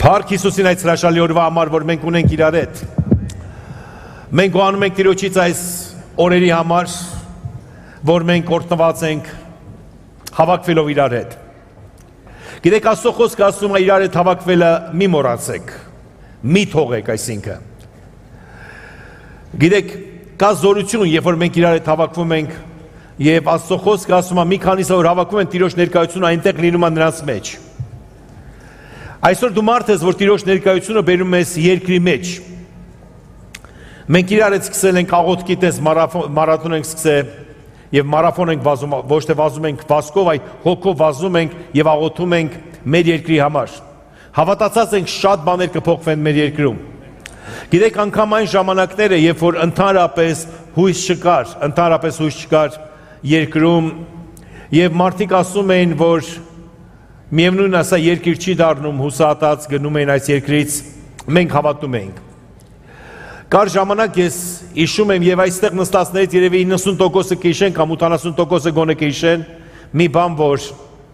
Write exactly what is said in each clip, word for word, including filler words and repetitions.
Փառք Հիսուսին այդ հրաշալի օրվա համար, որ մենք ունենք իրար հետ։ Մենք գոհանում ենք Տիրոջից այս օրերի համար, որ մենք օրհնված ենք հավաքվելով իրար հետ։ Գիտեք, Աստծո խոսքը ասում է իրար հետ հավաքվելը մի մոռացեք, մի թողեք, այսինքն։ Գիտեք, կա զորություն, երբ որ մենք իրար հետ հավաքվում ենք, եւ Աստծո խոսքը ասում է մի քանիսը որ հավաքվում են Տիրոջ ներկայությունը այնտեղ լինում է նրանց մեջ։ Այսօր դու մարդ ես, որ Տիրոջ ներկայությունը բերում ես երկրի մեջ։ Մենք իրար հետ սկսել ենք աղոթքի տես մարաթոն ենք սկսել եւ մարաթոն ենք վազում, ոչ թե վազում ենք վազքով, այլ հոգով վազում ենք եւ աղոթում ենք մեր երկրի համար։ Հավատացած ենք շատ բաներ կփոխվեն մեր երկրում։ Գիտեք, անգամ այն ժամանակները, երբ որ ընդհանրապես հույս չկար, ընդհանրապես հույս չկար երկրում եւ մարդիկ ասում էին, որ միևնույն ասա երկիր չի դառնում, հուսահատած գնում են այս երկրից, մենք հավատում ենք։ Կար ժամանակ ես հիշում եմ եւ այստեղ նստածներից երևի իննսուն տոկոսը կհիշեն կամ ութանասուն տոկոսը գոնե կհիշեն մի բան, որ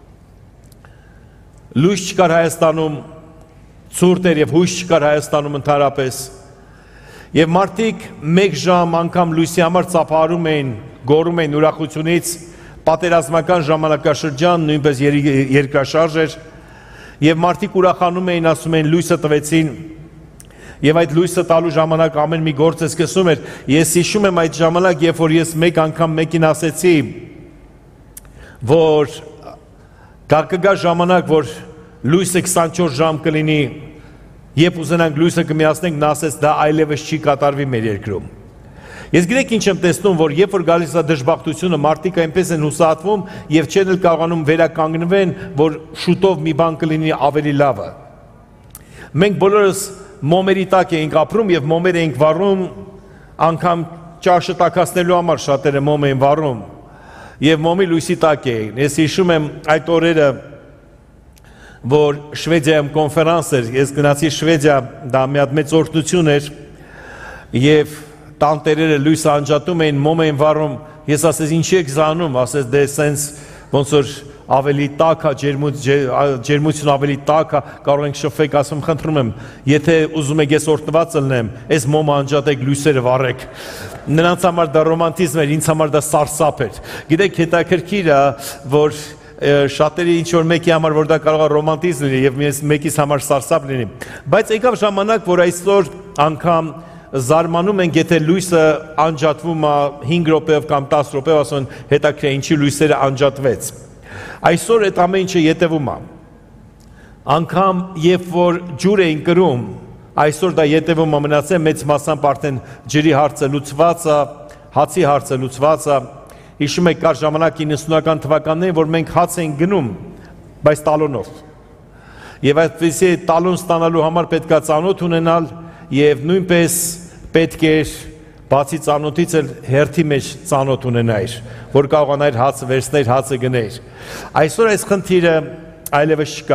լույս չկար Հայաստանում, ցուրտ էր եւ հույս չկար Հայաստանում ընդհանրապես։ Եւ մարդիկ մեկ ժամ անգամ լույսի համար ծափարում էին, գոռում էին ուրախությունից, պատերազմական ժամանակաշրջան նույնպես երկրաշարժ էր եւ մարդիկ ուրախանում էին, ասում էին լույսը տվեցին եւ այդ լույսը տալու ժամանակ ամեն մի գործ սկսում էր։ Ես հիշում եմ այդ ժամանակ, երբ որ ես մեկ անգամ մեկին ասեցի, որ կգա ժամանակ, որ լույսը քսանչորս ժամ կլինի, երբ ուզենանք լույսը կմիացնենք, նա ասեց դա այլևս չի կատարվի մեր երկրում։ Ես գիտեք ինչ եմ տեսնում, որ երբ որ գալիս է դժբախտությունը, մարդիկ այնպես են հուսահատվում եւ չեն էլ կարողանում վերականգնվեն, որ շուտով մի բան կլինի ավելի լավը։ Մենք բոլորս մոմերի տակ էինք ապրում եւ մոմեր էինք վառում, անգամ ճաշը տաքացնելու համար շատերը մոմ էին վառում եւ մոմի լույսի տակ էին։ Ես հիշում եմ այդ օրերը, որ Շվեդիայում կոնֆերանս էր, ես գնացի Շվեդիա, դա մի հատ մեծ օրհնություն էր եւ տանտերերը լույսը անջատում էին, մոմ էին վառում, ես ասես ինչի եք զանում, ասես դե սենց ոնց որ ավելի տաք է, ջերմություն ավելի տաք է, կարող ենք շփվեք, ասում խնդրում եմ, եթե ուզում եք ես օրհնված լինեմ, այս մոմը անջատեք, լույսերը վառեք։ Նրանց համար դա ռոմանտիզմ էր, ինձ համար դա սարսափ էր։ Գիտեք, հետաքրքիր է, որ շատերի ինչ որ մեկի համար որ դա կարող է ռոմանտիզմ լինի եւ մեկիս համար սարսափ լինի։ Բայց եկավ ժամանակ, որ այսօր անգամ զարմանում ենք, եթե լույսը անջատվում է հինգ րոպեով կամ տասը րոպեով, ասեն հետաքրքիր ինչի լույսերը անջատվեց։ Այսօր այդ ամեն ինչը ետևում է։ Անգամ երբ որ ջուր էին կրում, այսօր դա ետևում է մնացել, մեծ մասամբ արդեն ջրի հարցը լուծված է, հացի հարցը լուծված է։ Հիշում եք կար ժամանակ իննսունական թվականներին, որ մենք հաց էին գնում, բայց տալոնով։ Եվ այդպիսի տալոն ստանալու համար պետք է ծանոթ ունենալ եւ նույնպես պետք էր բացի ծանոթից էլ հերթի մեջ ծանոթ ունենայր, որ կարողանայր հացը վերցնել, հացը գնել։ Այսօր այս խնդիրը այլևս չկա։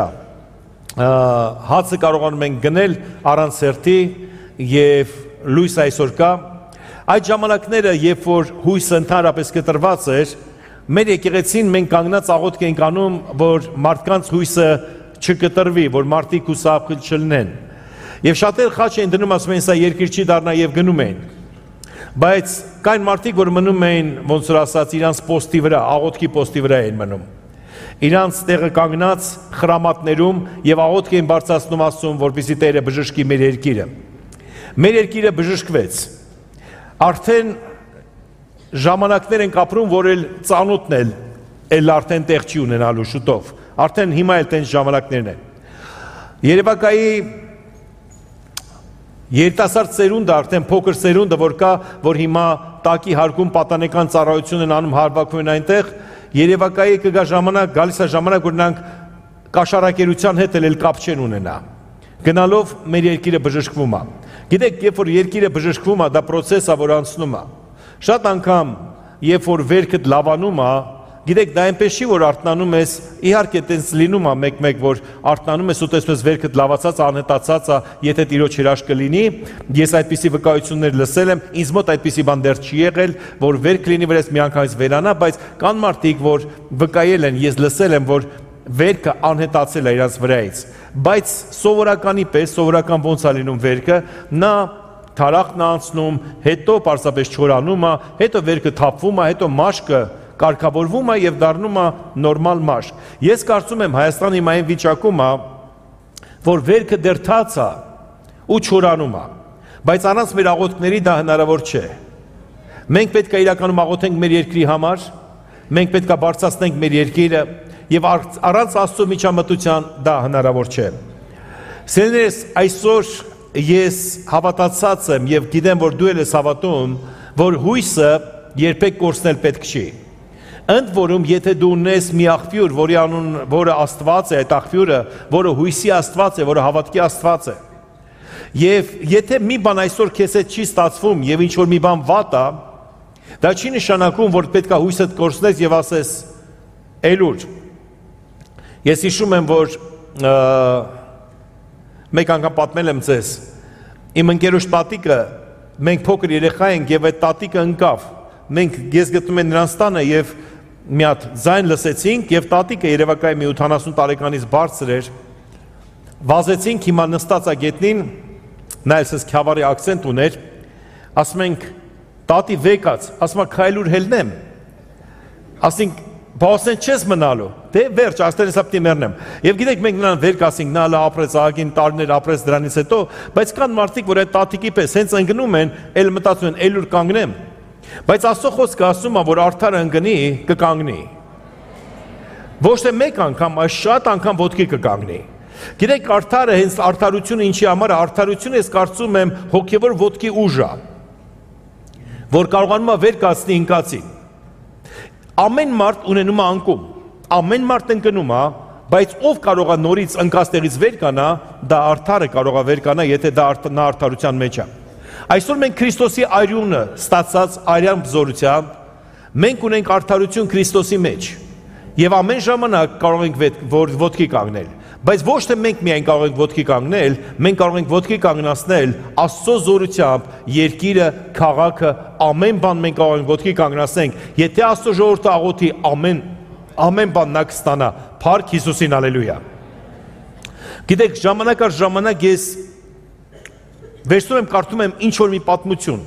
Հացը կարողանում ենք գնել առանց հերթի եւ լույս այսօր կա։ Այդ ժամանակները, երբ որ հույսը ընդհանրապես կտրված էր, մեր եկեղեցին մենք կանգնած աղոթք ենք անում, որ մարդկանց հույսը չկտրվի, որ մարդիկ հուսահատ չլինեն։ Եվ շատեր խաչ են դնում, ասում են, սա երկիր չի դառնա եւ գնում են։ Բայց կային մարդիկ, որ մնում էին, ոնց որ ասած, իրանց պոստի վրա, աղոթքի պոստի վրա էին մնում։ Իրանց տեղը կանգնած խրամատներում եւ աղոթք էին բարձրացնում Աստծուն, որպեսզի Տերը բժշկի մեր երկիրը։ Մեր երկիրը բժշկվեց։ Արդեն ժամանակներ ենք ապրում, որ էլ ծանոթն էլ էլ արդեն տեղ չի ունենալու շուտով։ Արդեն հիմա էլ տենց ժամանակներն են։ Երևակայի երիտասարդ սերունդը, արդեն փոքր սերունդը, որ կա, որ հիմա տակի հարկում պատանեկան ծառայություն են անում, հարվածում են այնտեղ, Երևակայի կգա ժամանակ, գալիս է ժամանակ, որ նրանք կաշառակերության հետ էլ կապ չեն ունենա։ Գնալով մեր երկիրը բժշկվում է։ Գիտեք, երբ որ երկիրը բժշկվում է, դա process է, որ անցնում է։ Շատ անգամ, երբ որ վերքդ լավանում է, գիտեք, դա այնպես չի, որ արթնանում ես, իհարկե տենց լինում է մեկ-մեկ, որ արթնանում ես ու տեսնես վերքդ լավացած, անհետացած է, եթե Տիրոջ հրաշքը լինի, ես այդպիսի վկայություններ լսել եմ, ինձ մոտ այդպիսի բան դեռ չի եղել, որ վերք լինի, որ ես միանգամից վերանա, բայց կան մարդիկ, որ վկայել են, ես լսել եմ, որ վերքը անհետացել է իրաց վրայից, բայց սովորականի պես, սովորական ոնց է լինում վերքը, նա թարախն է անցնում, հետո պարզապես չորանում է, հետո վերքը թափվում է, հետո մաշկը կարգավորվում է եւ դառնում է նորմալ մաշկ։ Ես կարծում եմ Հայաստանի մային վիճակում է, որ վերքը դեռ թաց է ու չորանում է, բայց առանց մեր աղոթքների դա հնարավոր չէ։ Մենք պետք է իրականում աղոթենք մեր երկրի համար, մենք պետք է բարձրացնենք մեր երկիրը եւ առանց Աստծո միջամտության դա հնարավոր չէ։ Սիրելիներս, այսօր ես հավատացած եմ եւ գիտեմ, որ դու ես հավատում, որ հույսը երբեք կորցնել պետք չի։ Ընդ որում, եթե դու ունես մի աղբյուր, որի անուն, որը Աստված է, այդ աղբյուրը, որը հույսի Աստված է, որը հավատքի Աստված է, եւ եթե մի բան այսօր քեզ հետ չի ստացվում եւ ինչ որ մի բան վատ է, դա չի նշանակում, որ պետք է հույսդ կորցնես եւ ասես «Էլուր»։ Ես հիշում եմ, որ մեկ անգամ պատմել եմ ձեզ, իմ ընկերոջ տատիկը, մենք փոքր երեխա ենք եւ այդ տատիկը ընկավ։ Մենք ես գտնում եմ նրանց տանը եւ մի հատ ձայն լսեցինք եւ տատիկը երևակայ մի ութանասուն տարեկանից բարձր էր։ Վազեցինք, հիմա նստած է գետնին, նա էս քյավարի ակցենտ ուներ, ասում ենք տատի վեկած, ասում է քայլուր հելնեմ։ Ասենք բասեն չես մնալու։ Դե վերջ, աստեր հեսա պիտի մեռնեմ։ Եվ գիտեք, մենք նրան վեր կասենք, նա լա ապրեց ահագին տարիներ ապրեց դրանից հետո, բայց կան մարդիկ, որ այդ տատիկի պես հենց ընկնում են, էլ մտածում են, էլուր կանգնեմ։ Բայց Աստծո խոսքը ասում է, որ արդարը ընկնի, կկանգնի։ Ոչ թե մեկ անգամ, այլ շատ անգամ ոտքի կկանգնի։ Գիտեք, արդարը հենց արդարությունը ինչի համար է, արդարությունը ես կարծում եմ հոգևոր ոտքի ուժ է, որ կարողանում է վեր կացնի ընկածին։ Ամեն մարդ ունենում է անկում, ամեն մարդ ընկնում է, բայց ով կարող է նորից ընկածներից վեր կանա, դա արդարը կարող է վեր կանա, եթե դա նա արդարության մեջ է։ Այսօր մենք Քրիստոսի արյունը ստացած արյան բզորությամբ, մենք ունենք արդարություն Քրիստոսի մեջ եւ ամեն ժամանակ կարող ենք ոտքի կանգնել, բայց ոչ թե մենք միայն կարող ենք ոտքի կանգնել, մենք կարող ենք ոտքի կանգնացնել Աստծո զորությամբ երկիրը, քաղաքը, ամեն բան մենք կարող ենք ոտքի կանգնացնենք, եթե Աստծո ժողովուրդը աղոթի, ամեն ամեն բան նա կստանա, փառք Հիսուսին, հալելույա։ Գիտեք, ժամանակ առ ժամանակ ես վերցնում եմ, կարդում եմ ինչ որ մի պատմություն։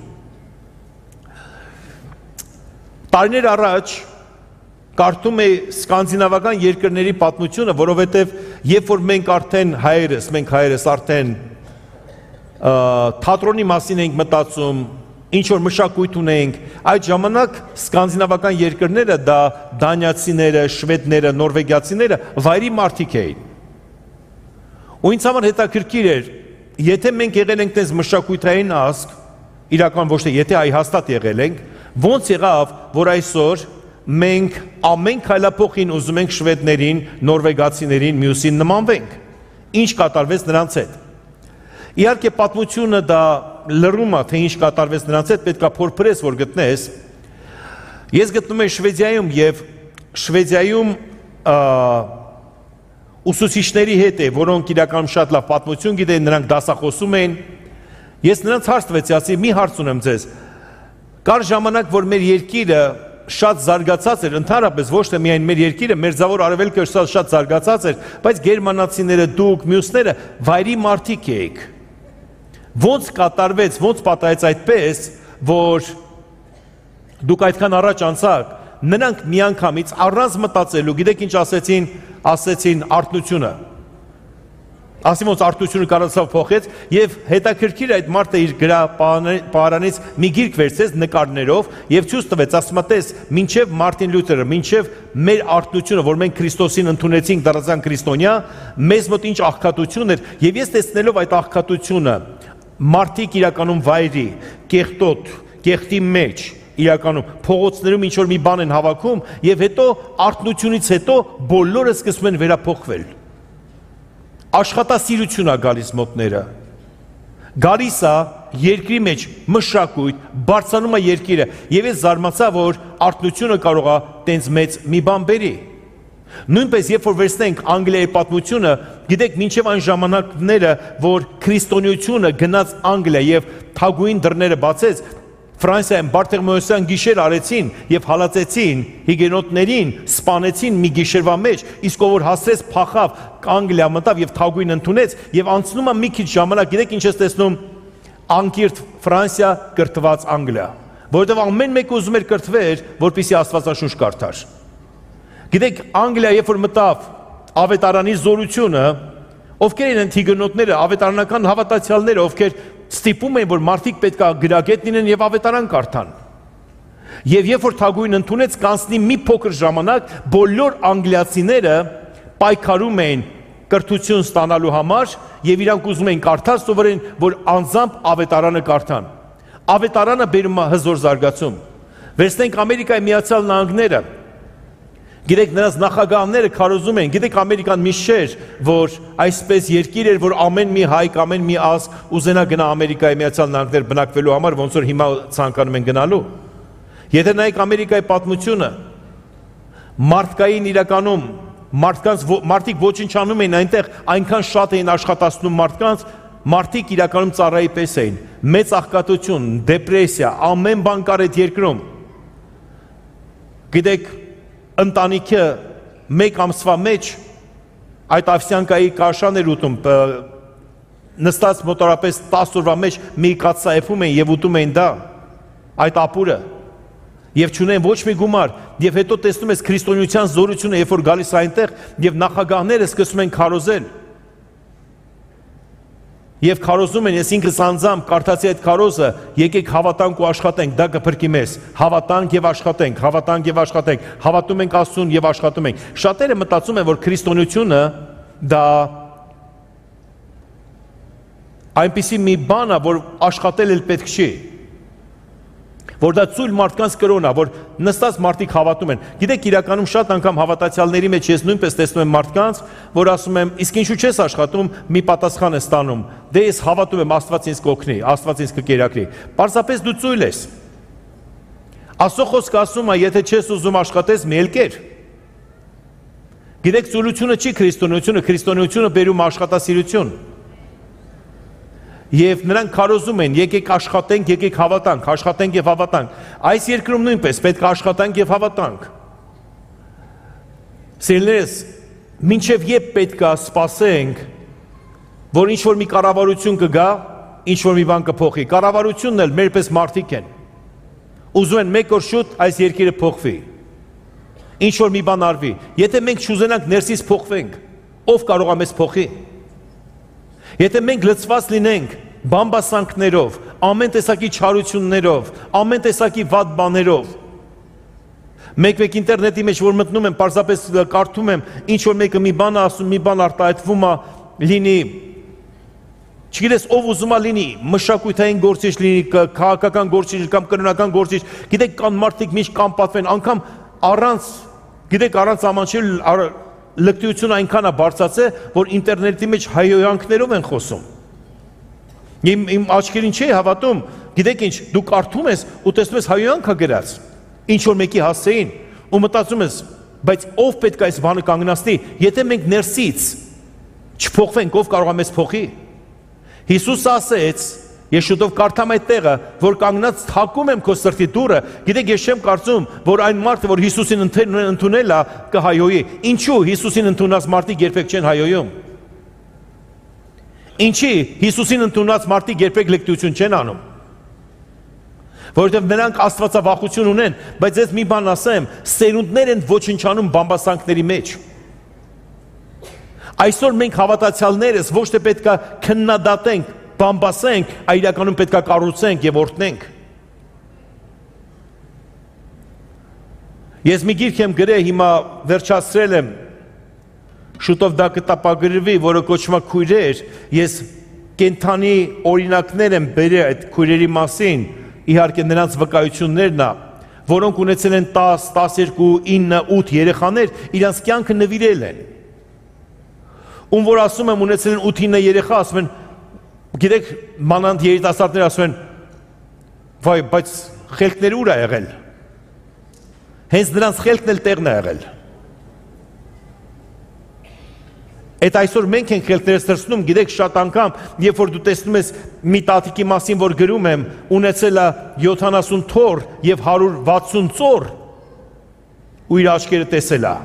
Տարիներ առաջ կարդում էի սկանդինավական երկրների պատմությունը, որովհետև երբ որ մենք արդեն հայերս, մենք հայերս արդեն թատրոնի մասին ենք մտածում, ինչ որ մշակույթ ունենք, այդ ժամանակ սկանդինավական երկրները դա դանիացիները, շվեդները, նորվեգիացիները վայրի մարդիկ էին։ Ու ինձ համար հետաքրքիր էր, եթե մենք եղել ենք տես մշակույթային ազգ, իրական ոչ թե եթե այ հաստատ եղել ենք, ոնց եղավ, որ այսօր մենք ամեն քայլափոխին ուզում ենք շվեդներին, նորվեգացիներին, մյուսին նմանվենք։ Ինչ կատարվեց նրանց հետ։ Իհարկե պատմությունը դա լրում է, թե ինչ կատարվեց նրանց հետ, պետք է փորփրես, որ գտնես։ Ես գտնում եմ Շվեդիայում եւ Շվեդիայում ուսուցիչների հետ է, որոնք իրականում շատ լավ պատմություն գիտեն, նրանք դասախոսում են։ Ես նրանց հարց տվեցի, ասի՝ մի հարց ունեմ ձեզ։ Կար ժամանակ, որ մեր երկիրը շատ զարգացած էր, ընդհանրապես ոչ թե միայն մեր երկիրը, մեր ձավոր արևելքը շատ զարգացած էր, բայց գերմանացիները, դուք, մյուսները վայրի մարդիկ եք։ Ոնց կատարվեց, ոնց պատահեց այդպես, որ դուք այդքան առաջ անցաք, նրանք միանգամից առանց մտածելու, գիտեք ինչ ասեցին, ասեցին արթնությունը։ Ասի ոնց արթնությունը կարծավ փոխեց եւ հետաքրքիր այդ մարդը իր գրապահարանից մի գիրք վերցրեց նկարներով եւ ցույց տվեց, ասում է՝ տես, մինչեւ Մարտին Լյութերը, մինչեւ մեր արթնությունը, որ մենք Քրիստոսին ընդունեցինք, դարձան քրիստոնյա, մեզ մոտ ինչ աղքատություն էր եւ ես տեսնելով այդ աղքատությունը, մարդիկ իրականում վայրի, կեղտոտ, կեղտի մեջ, իրականում փողոցներում ինչ որ մի բան են հավաքում եւ հետո արթնությունից հետո բոլորը սկսում են վերափոխվել։ Աշխատասիրություն է գալիս մոտները, գալիս է երկրի մեջ մշակույթ, բարձրանում է երկիրը եւ ես զարմացա, որ արթնությունը կարող է տենց մեծ մի բան բերի։ Նույնպես երբ որ վերցնենք Անգլիայի պատմությունը, գիտեք, մինչև այն ժամանակները, որ քրիստոնեությունը գնաց Անգլիա եւ թագուհին դռները բացեց, Ֆրանսիայում Բարթեղմեոսյան գիշեր արեցին եւ հալածեցին հիգենոտներին, սպանեցին մի գիշերվա մեջ, իսկ ով որ հասցրեց փախավ, Անգլիա մտավ եւ թագուհին ընդունեց եւ անցնում է մի քիչ ժամանակ, գիտեք ինչ ես տեսնում, անկիրթ Ֆրանսիա կրթված Անգլիա, որովհետեւ ամեն մեկը ուզում էր կրթվել, որպեսզի Աստվածաշունչ կարդար։ Գիտեք, Անգլիա երբ որ մտավ ավետարանի զորությունը, ովքեր են հիգենոտները, ավետարանական հավատացյալները, ովքեր ստիպում են, որ մարդիկ պետք է գրագետ լինեն եւ ավետարան կարդան։ Եվ երբ որ թագուհին ընդունեց, կանցնի մի փոքր ժամանակ, բոլոր անգլիացիները պայքարում էին կրթություն ստանալու համար եւ իրանք ուզում էին կարդալ սովորեն, որ անձամբ ավետարանը կարդան։ Ավետարանը բերում է հզոր զարգացում։ Վերցնենք Ամերիկայի Միացյալ Նահանգները։ Գիտեք, նրանց նախագահները քարոզում են, գիտեք Ամերիկան միշտ չէր, որ այսպես երկիր էր, որ ամեն մի հայք, ամեն մի ազգ ուզենա գնա Ամերիկայի Միացյալ Նահանգներ բնակվելու համար, ոնց որ հիմա ցանկանում են գնալու։ Եթե նայեք Ամերիկայի պատմությունը, մարդկային իրականում մարդկանց մարդիկ ոչնչանում էին այնտեղ, այնքան շատ էին աշխատացնում մարդկանց, մարդիկ իրականում ծառայի պես էին, մեծ աղքատություն, դեպրեսիա, ամեն բան կար այդ երկրում։ Գիտեք, ընտանիքը մեկ ամսվա մեջ այդ ավսյանկայի կաշան էր ուտում, նստած մոտորապես տասը օրվա մեջ մի կաթսայեփում էին եւ ուտում էին դա, այդ ապուրը, եւ չունեն ոչ մի գումար, եւ հետո տեսնում ես քրիստոնեության զորությունը, երբ որ գալիս այնտեղ եւ նախագահները սկսում են քարոզել։ Եվ քարոզում են, ես ինքս անձամբ կարդացի այդ քարոզը, եկեք հավատանք ու աշխատենք, դա կփրկի մեզ, հավատանք եւ աշխատենք, հավատանք եւ աշխատենք, հավատում ենք Աստծուն եւ աշխատում ենք։ Շատերը մտածում են, որ քրիստոնեությունը դա այնպիսի մի բան է, որ աշխատել էլ պետք չի, որ դա ծույլ մարդկանց կրոն է, որ նստած մարդիկ հավատում են։ Գիտեք, իրականում շատ անգամ հավատացյալների մեջ ես նույնպես տեսնում եմ մարդկանց, որ ասում եմ, իսկ ինչու չես աշխատում, մի պատասխան ես ստանում։ Դե ես հավատում եմ, Աստված ինձ կօգնի, Աստված ինձ կկերակրի։ Պարզապես դու ծույլ ես։ Աստծո խոսքը ասում է, եթե չես ուզում աշխատես, մի էլ կեր։ Գիտեք, ծույլությունը չի քրիստոնեությունը, քրիստոնեությունը բերում աշխատասիրություն։ Եվ նրանք քարոզում են, եկեք աշխատենք, եկեք հավատանք, աշխատենք եւ հավատանք։ Այս երկրում նույնպես պետք է աշխատանք եւ հավատանք։ Սիրելիներս, մինչեւ երբ պետք է սպասենք, որ ինչ որ մի կառավարություն կգա, ինչ որ մի բան կփոխի։ Կառավարությունն էլ մերպես մարդիկ են։ Ուզում են մեկ օր շուտ այս երկիրը փոխվի։ Ինչ որ մի բան արվի։ Եթե մենք չուզենանք ներսից փոխվենք, ով կարող է մեզ փոխի։ Եթե մենք լծված լինենք բամբասանքներով, ամեն տեսակի չարություններով, ամեն տեսակի վատ բաներով, մեկ-մեկ ինտերնետի մեջ որ մտնում եմ, պարզապես կարդում եմ, ինչ որ մեկը մի բան ասում, մի բան արտահայտվում է, լինի, չգիտես ով ուզում է լինի, մշակութային գործիչ լինի, քաղաքական գործիչ կամ կրոնական գործիչ, գիտեք կան մարդիկ միշտ կանպատվեն, անգամ առանց, գիտեք առանց ամանչել լկտիությունը այնքան է բարձրացել, որ ինտերնետի մեջ հայոյանքներով են խոսում։ Իմ, իմ աչքերին չի հավատում, գիտեք ինչ, դու կարդում ես ու տեսնում ես հայոյանք է գրած, ինչ որ մեկի հասցեին, ու մտածում ես, բայց ով պետք է այս բանը կանգնացնի, եթե մենք ներսից չփոխվենք, ով կարող է մեզ փոխի։ Հիսուսը ասեց, ես շուտով կարդամ այդ տեղը, որ կանգնած թակում եմ քո սրտի դուռը, գիտեք ես չեմ կարծում, որ այն մարդը, որ Հիսուսին ընդունել է, կհայոյի։ Ինչու Հիսուսին ընդունած մարդիկ երբեք չեն հայոյում։ Ինչի Հիսուսին ընդունած մարդիկ երբեք լկտիություն չեն անում։ Որովհետև նրանք աստվածավախություն ունեն, բայց ես մի բան ասեմ, սերունդներ են ոչնչանում բամբասանքների մեջ։ Այսօր մենք հավատացյալներս ոչ թե պետք է քննադատենք, բամբասենք, այլ իրականում պետք է կառուցենք եւ օրհնենք։ Ես մի գիրք եմ գրել, հիմա վերջացրել եմ, շուտով դա կտապագրվի, որը կոչվում է Քույրեր, ես կենթանի օրինակներ եմ բերել այդ քույրերի մասին, իհարկե նրանց վկայություններն է, որոնք ունեցել են տասը, տասներկու, ինը, ութ երեխաներ, իրանց կյանքը նվիրել են։ Ում որ ասում եմ ունեցել են ութ-ինը երեխա, ասում են, գիտեք, մանանդ երիտասարդներ ասում են, վայ, բայց խելքները ուր է եղել։ Հենց նրանց խելքն էլ տեղն է եղել։ Այդ այսօր մենք ենք խելքներս դրսնում, գիտեք շատ անգամ, երբ որ դու տեսնում ես մի տատիկի մասին, որ գրում եմ, ունեցել է յոթանասուն թոռ եւ հարյուր վաթսուն ծոր, ու իր աչքերը տեսել է։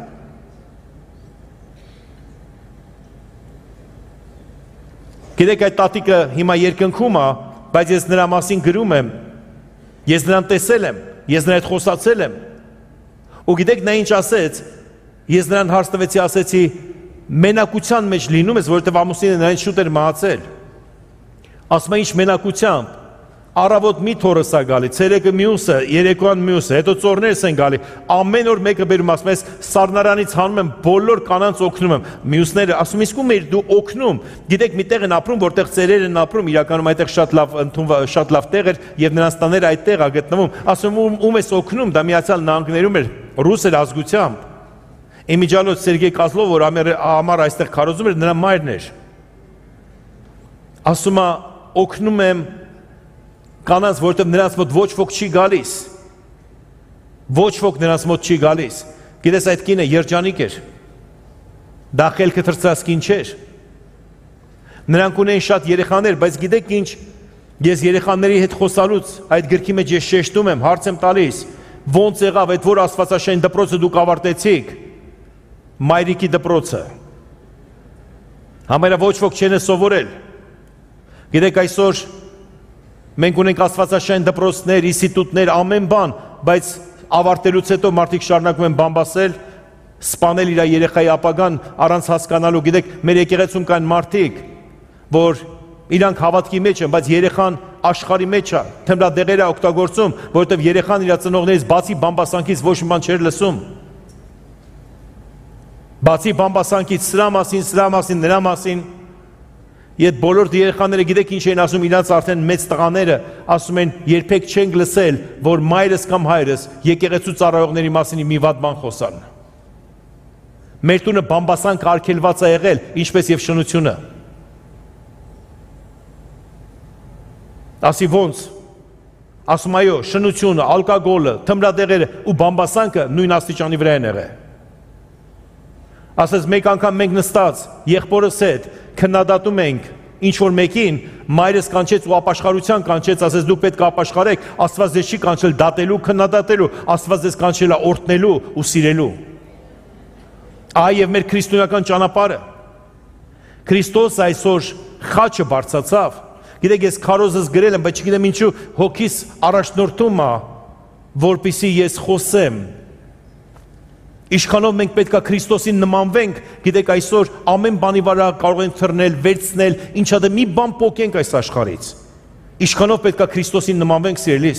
Գիտեք այդ տատիկը հիմա երկնքում է, բայց ես նրա մասին գրում եմ, ես նրան տեսել եմ, ես նրա հետ խոսացել եմ։ Ու գիտեք նա ինչ ասեց, ես նրան հարց տվեցի, ասեցի, մենակության մեջ լինում ես, որովհետև ամուսինը նրանից շուտ էր մահացել։ Ասում է ինչ մենակությամբ, առավոտ մի թոռս է գալի, ցերեկը մյուսը, երեկոյան մյուսը, հետո ծորներս են գալի, ամեն օր մեկը բերում, ասում ես, սառնարանից հանում եմ, բոլոր կանանց օգնում եմ, մյուսները, ասում իսկ ում էր դու օգնում, գիտեք մի տեղ են ապրում, որտեղ ծերեր են ապրում, իրականում այդտեղ շատ լավ ընդունված, շատ լավ տեղ էր եւ նրանց տաները այդտեղ է գտնվում, ասում ում ում ես օգնում, դա Միացյալ Նահանգներում էր, ռուս էր ազգությամբ։ Իմիջալոց Սերգեյ Կազլով, որ համար այստեղ քարոզում էր, նրա մայրն էր։ Ասում է, օգնում եմ կանանց, որովհետև նրանց մոտ ոչ ոք չի գալիս։ Ոչ ոք նրանց մոտ չի գալիս։ Գիտես այդ կինը երջանիկ էր։ Դա խելքը թրծած կին չէր։ Նրանք ունեին շատ երեխաներ, բայց գիտեք ինչ, ես երեխաների հետ խոսալուց այդ գրքի մեջ ես շեշտում եմ, հարց եմ տալիս, ոնց եղավ այդ որ աստվածաշեն դպրոցը դուք ավարտեցիք։ Մայրիկի դպրոցը։ Համարյա ոչ ոք չեն սովորել։ Գիտեք այսօր մենք ունենք աստվածաշեն դպրոցներ, ինստիտուտներ, ամեն բան, բայց ավարտելուց հետո մարդիկ շարունակում են բամբասել, սպանել իր երեխայի ապագան առանց հասկանալու։ Գիտեք, մեր եկեղեցում կան մարդիկ, որ իրանք հավատքի մեջ են, բայց երեխան աշխարհի մեջ է, թմրադեղեր է օգտագործում, որովհետև երեխան իր ծնողներից բացի բամբասանքից ոչ մի բան չէր լսում։ Բացի բամբասանքից սրա մասին, սրա մասին, նրա մասին, Եդ բոլոր երեխաները գիտեք ինչ են ասում իրանց արդեն մեծ տղաները, ասում են երբեք չենք լսել, որ մայրս կամ հայրս եկեղեցու ծառայողների մասին մի վատ բան խոսան։ Մեր տունը բամբասանք արգելված է եղել, ինչպես եւ շնությունը։ Ասի ոնց։ Ասում այո, շնությունը, ալկոգոլը, թմրադեղերը ու բամբասանքը նույն աստիճանի վրա են եղել։ Ասես մեկ անգամ մենք նստած եղբորս հետ քննադատում ենք ինչ որ մեկին, մայրս կանչեց ու ապաշխարության կանչեց, ասես դուք պետք է ապաշխարեք, Աստված ձեզ չի կանչել դատելու, քննադատելու, Աստված ձեզ կանչել է օրհնելու ու սիրելու։ Այ եւ մեր քրիստոնեական ճանապարհը։ Քրիստոս այսօր խաչը բարձացավ։ Գիտեք, ես քարոզս գրել եմ, բայց չգիտեմ ինչու հոգիս առաջնորդում է, որպեսզի ես խոսեմ։ Ինչքանով մենք պետք է Քրիստոսին նմանվենք, գիտեք այսօր ամեն բանի վրա կարող ենք թռնել, վերցնել, ինչա դե մի բան փոկենք այս աշխարհից։ Ինչքանով պետք է Քրիստոսին նմանվենք, սիրելիս։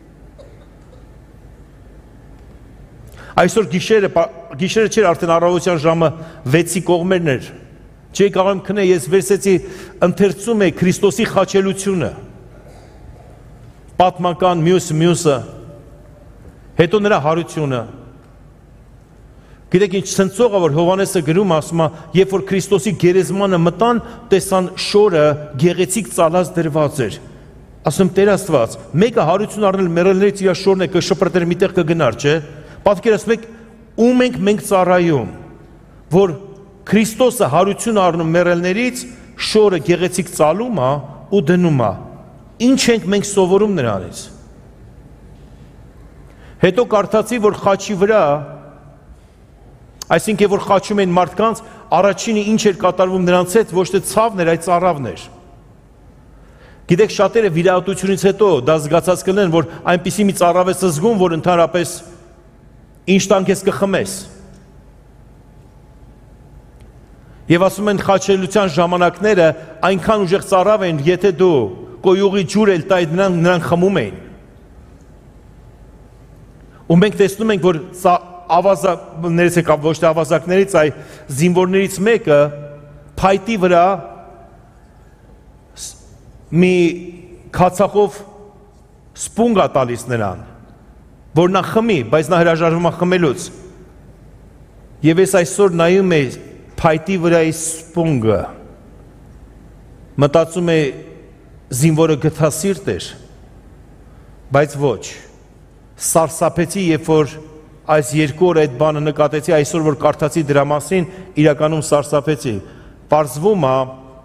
Այսօր գիշերը, գիշերը չէր արդեն առավոտյան ժամը վեցի կողմերն էր։ Չէի կարող եմ քնել, ես վերցեցի ընթերցում է Քրիստոսի խաչելությունը։ Պատմական մյուս մյուսը, հետո նրա հարությունը։ Գիտեք ինչ ցնցողը որ Հովհաննեսը գրում ասում է, երբ որ Քրիստոսի գերեզմանը մտան, տեսան շորը գեղեցիկ ծալած դրված էր։ Ասում Տեր Աստված, մեկը հարություն առնել մեռելներից իր շորն է կշպրտեր միտեղ կգնար, չէ։ Պատկերացնում եք, ում ենք մենք ծառայում, որ Քրիստոսը հարություն առնում մեռելներից, շորը գեղեցիկ ծալում է ու դնում է։ Ինչ ենք մենք սովորում նրանից։ Հետո կարդացի, որ խաչի վրա Այսինքն որ խաչում են մարդկանց, առաջինը ինչ էր կատարվում նրանց հետ, ոչ թե ցավն էր, այլ ծառավն էր։ Գիտեք, շատերը վիրահատությունից հետո դա զգացած կլինեն, որ այնպիսի մի ծառավ ես զգում, որ ընդհանրապես ինչ տանք ես կխմես։ Եվ ասում են խաչելության ժամանակները այնքան ուժեղ ծառավ են, եթե դու կոյուղի ջուր էլ տայ նրանք նրանք խմում էին։ Ու մենք տեսնում ենք, որ ավազակներից եկավ ոչ թե ավազակներից, այ զինվորներից մեկը փայտի վրա մի քացախով սպունգ է տալիս նրան, որ նա խմի, բայց նա հրաժարվում է խմելուց։ Եվ ես այսօր նայում եմ փայտի վրայի սպունգը, մտածում է զինվորը գթասիրտ էր, բայց ոչ, սարսափեցի, երբ որ այս երկու օր այդ բանը նկատեցի, այսօր որ կարդացի դրա մասին, իրականում սարսափեցի։ պարզվում է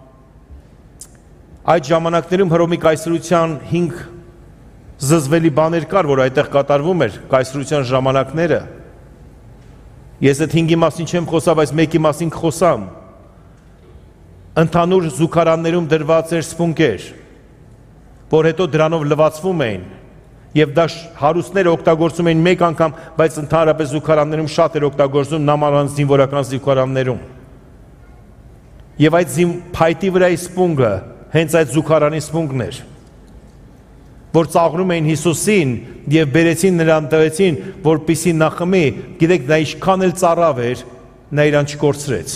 այդ ժամանակներում Հռոմի կայսրության հինգ զզվելի բաներ կար, որ այդտեղ կատարվում էր կայսրության ժամանակները։ Ես այդ հինգի մասին չեմ խոսա, բայց մեկի մասին խոսամ։ Ընդհանուր զուգարաններում դրված էր սփունգեր, որ հետո դրանով լվացվում էին, եւ դա հարուստները օգտագործում էին մեկ անգամ, բայց ընդհանրապես զուգարաններում շատ էր օգտագործում նամանց զինվորական զուգարաններում։ Եվ այդ փայտի վրայի սփունգը հենց այդ զուգարանի սփունգն էր, որ ծաղրում էին Հիսուսին եւ բերեցին նրան տվեցին, որպիսի նա խմի, գիտեք, նա ինչքան էլ ծարավ էր, նա իրան չկորցրեց։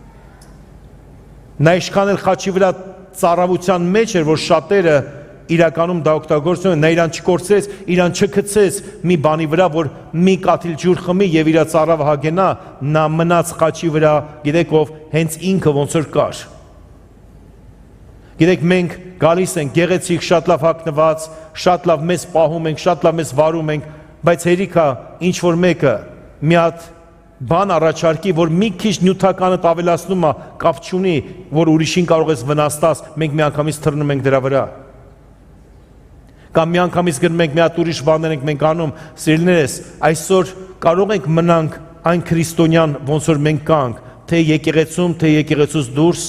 Նա ինչքան էլ խաչի վրա ծարավության մեջ էր, որ շատերը իրականում դա օգտագործում են, նա իրան չկորցրեց, իրան չգցեց մի բանի վրա, որ մի կաթիլ ջուր խմի եւ իր ծարավը հագենա, նա մնաց խաչի վրա, գիտեք ով, հենց ինքը ոնց որ կար։ Գիտեք, մենք գալիս ենք գեղեցիկ, շատ լավ հագնված, շատ լավ մեզ պահում ենք, շատ լավ մեզ վարում ենք, բայց հերիքա ինչ որ մեկը մի հատ բան առաջարկի, որ մի քիչ նյութականը ավելացնում է, կապ չունի, որ ուրիշին կարող ես վնաստաս, մենք միանգամից թռնում ենք դրա վրա։ Կամ միանգամից գնում ենք մի հատ ուրիշ բաներ ենք մենք անում, սիրելիներս, այսօր կարող ենք մնանք այն քրիստոնյան, ոնց որ մենք կանք, թե եկեղեցում, թե եկեղեցուց դուրս,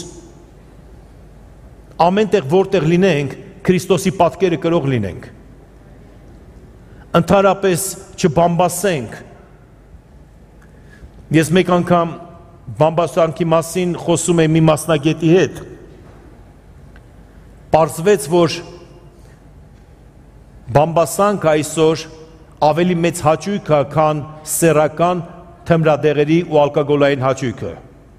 ամենտեղ որտեղ լինենք, Քրիստոսի պատկերը կրող լինենք։ Ընդհանրապես չբամբասենք։ Ես մեկ անգամ բամբասանքի մասին խոսում եմ մի մասնագետի հետ։ Պարզվեց, որ բամբասանքը այսօր ավելի մեծ հաճույք է, քան սեռական թմրադեղերի ու ալկոգոլային հաճույքը։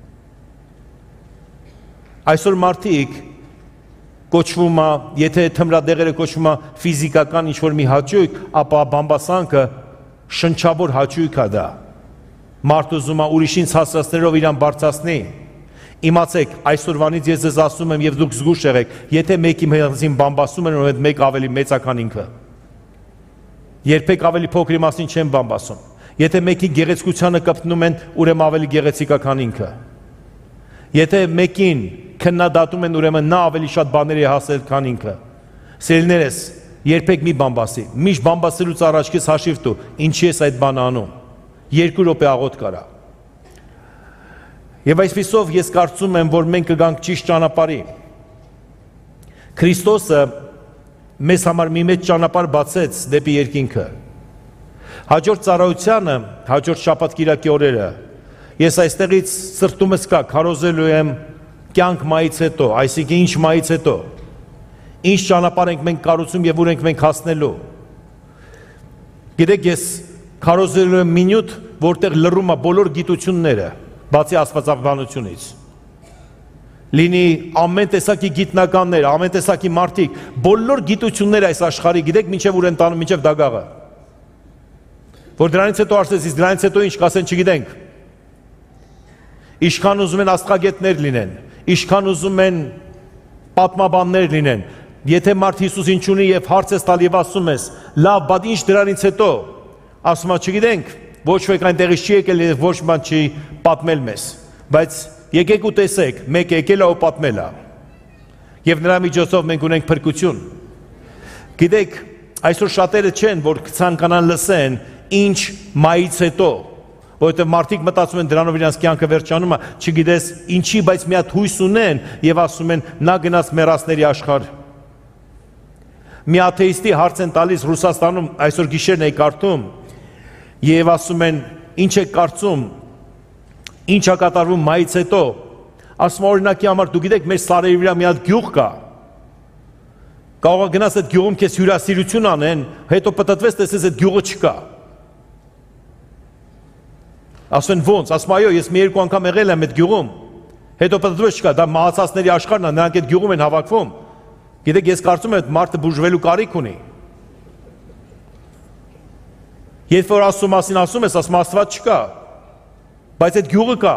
Այսօր մարդիկ կոչվում է, եթե թմրադեղերը կոչվում է ֆիզիկական ինչ-որ մի հաճույք, ապա բամբասանքը շնչավոր հաճույք է դա։ Մարդ ուզում է ուրիշին ցածրացնելով իրան բարձրացնի։ Իմացեք, այսօրվանից ես ձեզ ասում եմ եւ դուք զգուշ եղեք, եթե մեկի մեզին բամբասում են, որ մեկ ավելի մեծ է, քան ինքը։ Երբեք ավելի փոքրի մասին չեն բամբասում։ Եթե մեկի գեղեցկությանը կպտնում են, ուրեմն ավելի գեղեցիկ է, քան ինքը։ Եթե մեկին քննադատում են, ուրեմն նա ավելի շատ բաների հասել, քան ինքը։ Սիրելիներս, երբեք մի բամբասի։ Միշտ բամբասելուց առաջ քեզ հաշիվ տու, ինչի ես այդ բանը անում։ Երկու րոպե աղոտ կարա։ Եվ այսպիսով ես կարծում եմ, որ մենք կգանք ճիշտ ճանապարհի։ Քրիստոսը մեզ համար մի մեծ ճանապարհ բացեց դեպի երկինքը։ Հաջորդ ծառայությանը, հաջորդ շաբաթ կիրակի օրերը, ես այստեղից սրտումս կա, քարոզելու եմ կյանք մայից հետո, այսինքն ինչ մայից հետո, ինչ ճանապարհ ենք մենք կառուցում եւ ուր ենք մենք հասնելու։ Գիտեք, ես քարոզելու եմ մի նյութ, որտեղ լռում է բոլոր գիտությունները, բացի աստվածաբանությունից։ Լինի ամեն տեսակի գիտնականներ, ամեն տեսակի մարդիկ, բոլոր գիտությունները այս աշխարհի, գիտեք, մինչև ուր են տանում, մինչև դագաղը։ Որ դրանից հետո ասես, իսկ դրանից հետո ինչ կասեն, չգիտենք։ Ինչքան ուզում են աստղագետներ լինեն, ինչքան ուզում են պատմաբաններ լինեն, եթե մարդ Հիսուսին չունի եւ հարց ես տալ եւ ասում ես, լավ, բայց ինչ դրանից հետո, ասում ես, չգիտենք, ոչ ոք այնտեղից չի եկել եւ ոչ բան չի պատմել մեզ, բայց եկեք ու տեսեք, մեկ եկել է ու պատմել է։ Եվ նրա միջոցով մենք ունենք փրկություն։ Գիտեք, այսօր շատերը չեն, որ ցանկանան լսեն, ինչ մայից հետո, որովհետև մարդիկ մտածում են դրանով իրանց կյանքը վերջանում է, չգիտես ինչի, բայց մի հատ հույս ունեն եւ ասում են նա գնաց մեռածների աշխարհ։ Մի աթեիստի հարց են տալիս Ռուսաստանում, այսօր գիշերն էի կարդում, եւ ասում են ինչ է կարծում, ինչ է կատարվում մայից հետո, ասում օրինակի համար դու գիտեք մեր սարերի վրա մի հատ գյուղ կա, կարող է գնաս այդ գյուղում քեզ հյուրասիրություն անեն, հետո պտտվես տեսես այդ գյուղը չկա։ Ասում են ոնց, ասում այո, ես մի երկու անգամ եղել եմ այդ գյուղում, հետո պտտվես չկա, դա մահացածների աշխարհն է, նրանք այդ գյուղում են հավաքվում։ Գիտեք, ես կարծում եմ այդ մարդը բուժվելու կարիք ունի։ Երբ որ Աստծո մասին ասում ես, ասում Աստված չկա, բայց այդ գյուղը կա։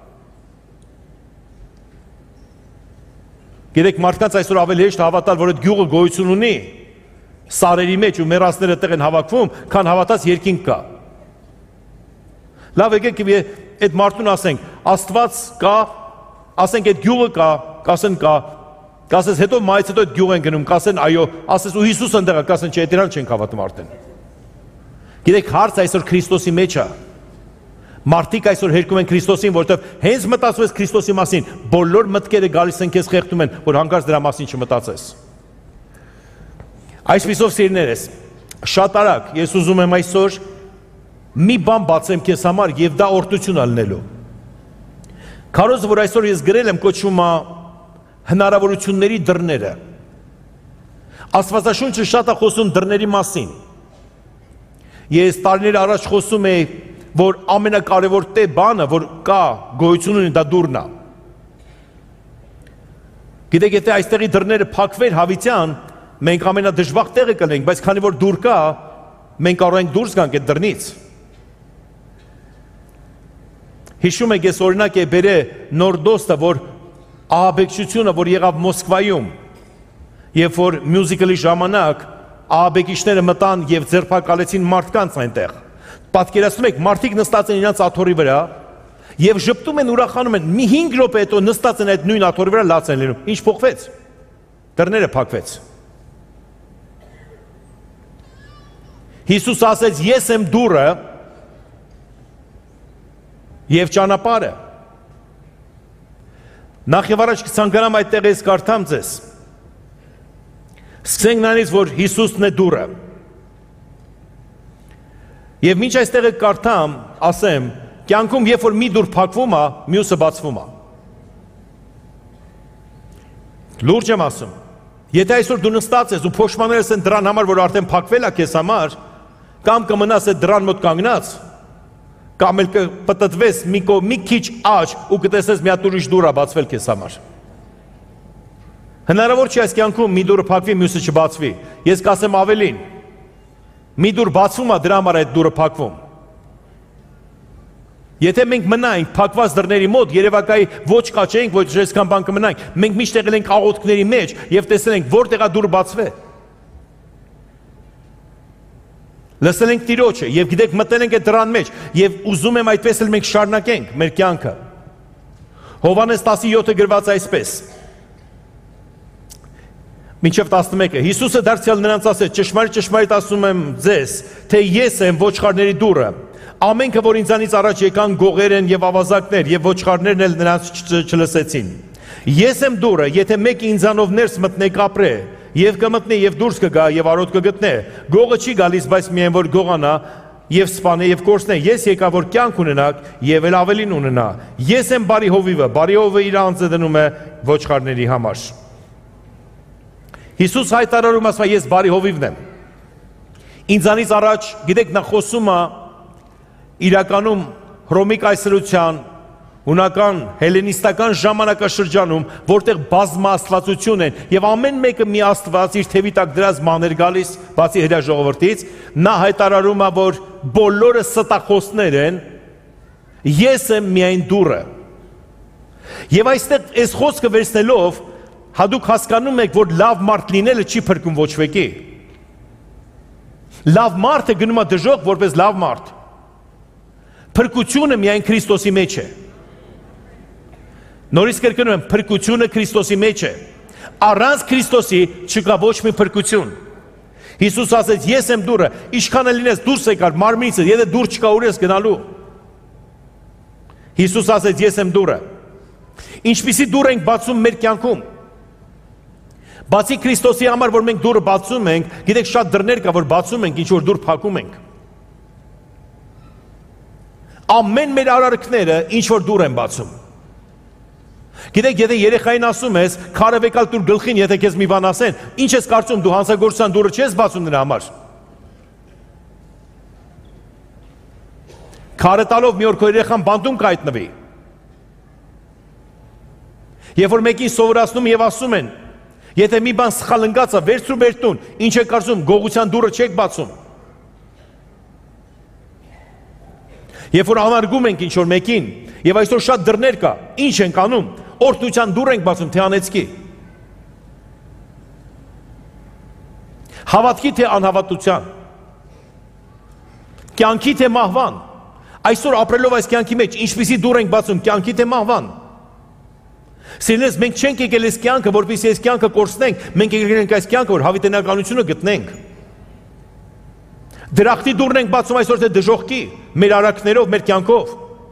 Գիտեք, մարդկանց այսօր ավելի հեշտ հավատալ, որ այդ գյուղը գոյություն ունի, սարերի մեջ ու մեռածները տեղ են հավաքվում, քան հավատաց երկինք կա։ Լավ, եկեք այդ մարդուն ասենք, Աստված կա, ասենք այդ գյուղը կա, կասեն կա, կասես հետո մայից հետո այդ գյուղ են գնում, կասեն այո, ասես ու Հիսուս ընդեղ է, կասեն չէ, դրան չենք հավատում արդեն։ Գիտեք, հարց այսօր Քրիստոսի մեջ է։ Մարդիկ այսօր հերքում են Քրիստոսին, որովհետև հենց մտածվես Քրիստոսի մասին, բոլոր մտքերը գալիս են քեզ խեղդում են, որ հանկարծ դրա մասին չմտածես։ Այսպիսով սիրներես, շատ արագ ես ուզում եմ այսօր մի բան բացեմ քեզ համար եւ դա օրհնություն ալնելու։ Քարոզը, որ այսօր ես գրել եմ, կոչվում է հնարավորությունների դռները։ Աստվածաշունչը շատ է խոսում դռների մասին։ Ես տարիներ առաջ խոսում էի, որ ամենակարևոր տե բանը, որ կա գոյություն ունի, դա դուռն է։ Գիտեք, եթե այստեղի դռները փակվեր հավիտյան, մենք ամենադժվար տեղը կլինենք, բայց քանի որ դուռ կա, մենք կարող ենք դուրս գանք այդ դռնից։ Հիշում եք, ես օրինակ է բերե նոր դոստը, որ ահաբեկչությունը, որ եղավ Մոսկվայում, երբ որ մյուզիկլի ժամանակ ահաբեկիչները մտան եւ ձերբակալեցին մարդկանց այնտեղ։ Պատկերացնում եք, մարդիկ նստած են իրենց աթոռի վրա եւ ժպտում են, ուրախանում են, մի հինգ րոպե հետո նստած են այդ նույն աթոռի վրա լաց են լինում։ Ինչ փոխվեց։ Դռները փակվեց։ Հիսուս ասեց, ես եմ դուռը եւ ճանապարհը։ Նախ եւ առաջ կցանկանամ այդտեղ ես կարդամ ձեզ։ Սկսենք նրանից, որ Հիսուսն է դուռը։ Եվ մինչ այստեղ կարդամ, ասեմ, կյանքում երբ որ մի դուռ փակվում է, մյուսը բացվում է։ Լուրջ եմ ասում։ Եթե այսօր դու նստած ես ու փոշմաներս են դրան համար, որ արդեն փակվել է քեզ համար, կամ կմնաս այդ դրան մոտ կանգնած, կամ էլ կպտտվես մի, մի քիչ աջ ու կտեսնես մի հատ ուրիշ դուռ է բացվել քեզ համար։ Հնարավոր չի այս կյանքում մի դուռը փակվի, մյուսը չբացվի։ Ես կասեմ ավելին։ Մի դուռ բացվում է, դրա համար այդ դուռը փակվում։ Եթե մենք մնայինք փակված դռների մոտ, երևակայի ոչ կաչեինք, ոչ այսքան բան կմնայինք, մենք միշտ եղել ենք աղոթքների մեջ եւ տեսել ենք որտեղ է դուռը բացվե։ Լսել ենք Տիրոջը եւ գիտեք մտել ենք այդ դռան մեջ եւ ուզում եմ այդպես էլ մենք շարունակենք մեր կյանքը։ Հովհաննես տասնյոթը գրված այսպես։ Մինչև տասնմեկը Հիսուսը դարձյալ նրանց ասեց. ճշմարիտ ճշմարիտ ասում եմ ձեզ, թե ես եմ ոչխարների դուռը։ Ամենքը, որ ինձանից առաջ եկան, գողեր են եւ ավազակներ, եւ ոչխարներն էլ նրանց չլսեցին։ Ես եմ դուռը, եթե մեկ ինձանով ներս մտնե կապրե, եւ կմտնե եւ դուրս կգա եւ արոտ կգտնե։ Գողը չի գալիս, բայց միայն որ գողանա եւ սպանե եւ կորցնե։ Ես եկա որ կյանք ունենաք եւ էլ ավելին ունենա։ Ես եմ բարի հովիվը, բարի հովիվը իր անձը դնում է ոչխարների համար։ Հիսուս հայտարարում ասում է, ես բարի հովիվն եմ։ Ինձանից առաջ, գիտեք, նա խոսում է իրականում Հռոմի կայսրության, հունական, հելենիստական ժամանակաշրջանում, որտեղ բազմաստվածություն են եւ ամեն մեկը մի աստված իր թևի տակ դրած մաներ գալիս, բացի հրաշ ժողովրդից, նա հայտարարում է, որ բոլորը ստախոսներ են, ես եմ միայն դուռը։ Եվ այստեղ այս խոսքը վերցնելով հադուք հասկանում եք, որ լավ մարդ լինելը չի փրկում ոչ մեկի։ Լավ մարդը գնում է դժոխք որպես լավ մարդ։ Փրկությունը միայն Քրիստոսի մեջ է։ Նորից կրկնում եմ, փրկությունը Քրիստոսի մեջ է։ Առանց Քրիստոսի չկա ոչ մի փրկություն։ Հիսուս ասեց, ես եմ դուռը, ինչքան էլ լինես դուրս եկար մարմինից, եթե դուռ չկա ուր ես գնալու։ Հիսուս ասեց, ես եմ դուռը։ Ինչպիսի դուռ ենք բացում մեր կյանքում։ Բացի Քրիստոսի համար, որ մենք դուռը բացում ենք, գիտեք շատ դռներ կա, որ բացում ենք, ինչ որ դուռ փակում ենք։ Ամեն մեր արարքները ինչ որ դուռ են բացում։ Գիտեք, եթե երեխային ասում ես, քարը վեկալ տուր գլխին, եթե քեզ մի բան ասեն, ինչ ես կարծում, դու հանցագործության դուռը չես բացում նրա համար։ Քարը տալով մի օր քո երեխան բանտում կհայտնվի։ Երբ որ մեկին սովորացնում եւ ասում են, եթե մի բան սխալ ընկած է, վերցրու մեր տուն, ինչ եք կարծում, գողության դուռը չեք բացում։ Երբ որ անարգում ենք ինչ որ մեկին, եւ այսօր շատ դռներ կա, ինչ ենք անում, օրհնության դուռ ենք բացում, թե անեծքի։ Հավատքի թե անհավատության։ Կյանքի թե մահվան։ Այսօր ապրելով այս կյանքի մեջ, ինչպիսի դուռ ենք բացում, կյանքի թե մահվան։ Սիրելիներ, մենք չենք եկել այս կյանքը, որպեսզի այս կյանքը կորցնենք, մենք եկել ենք այս կյանքը, որ հավիտենականությունը գտնենք։ Դրախտի դուռն ենք բացում այսօր թե դժոխքի, մեր արարքներով, մեր կյանքով։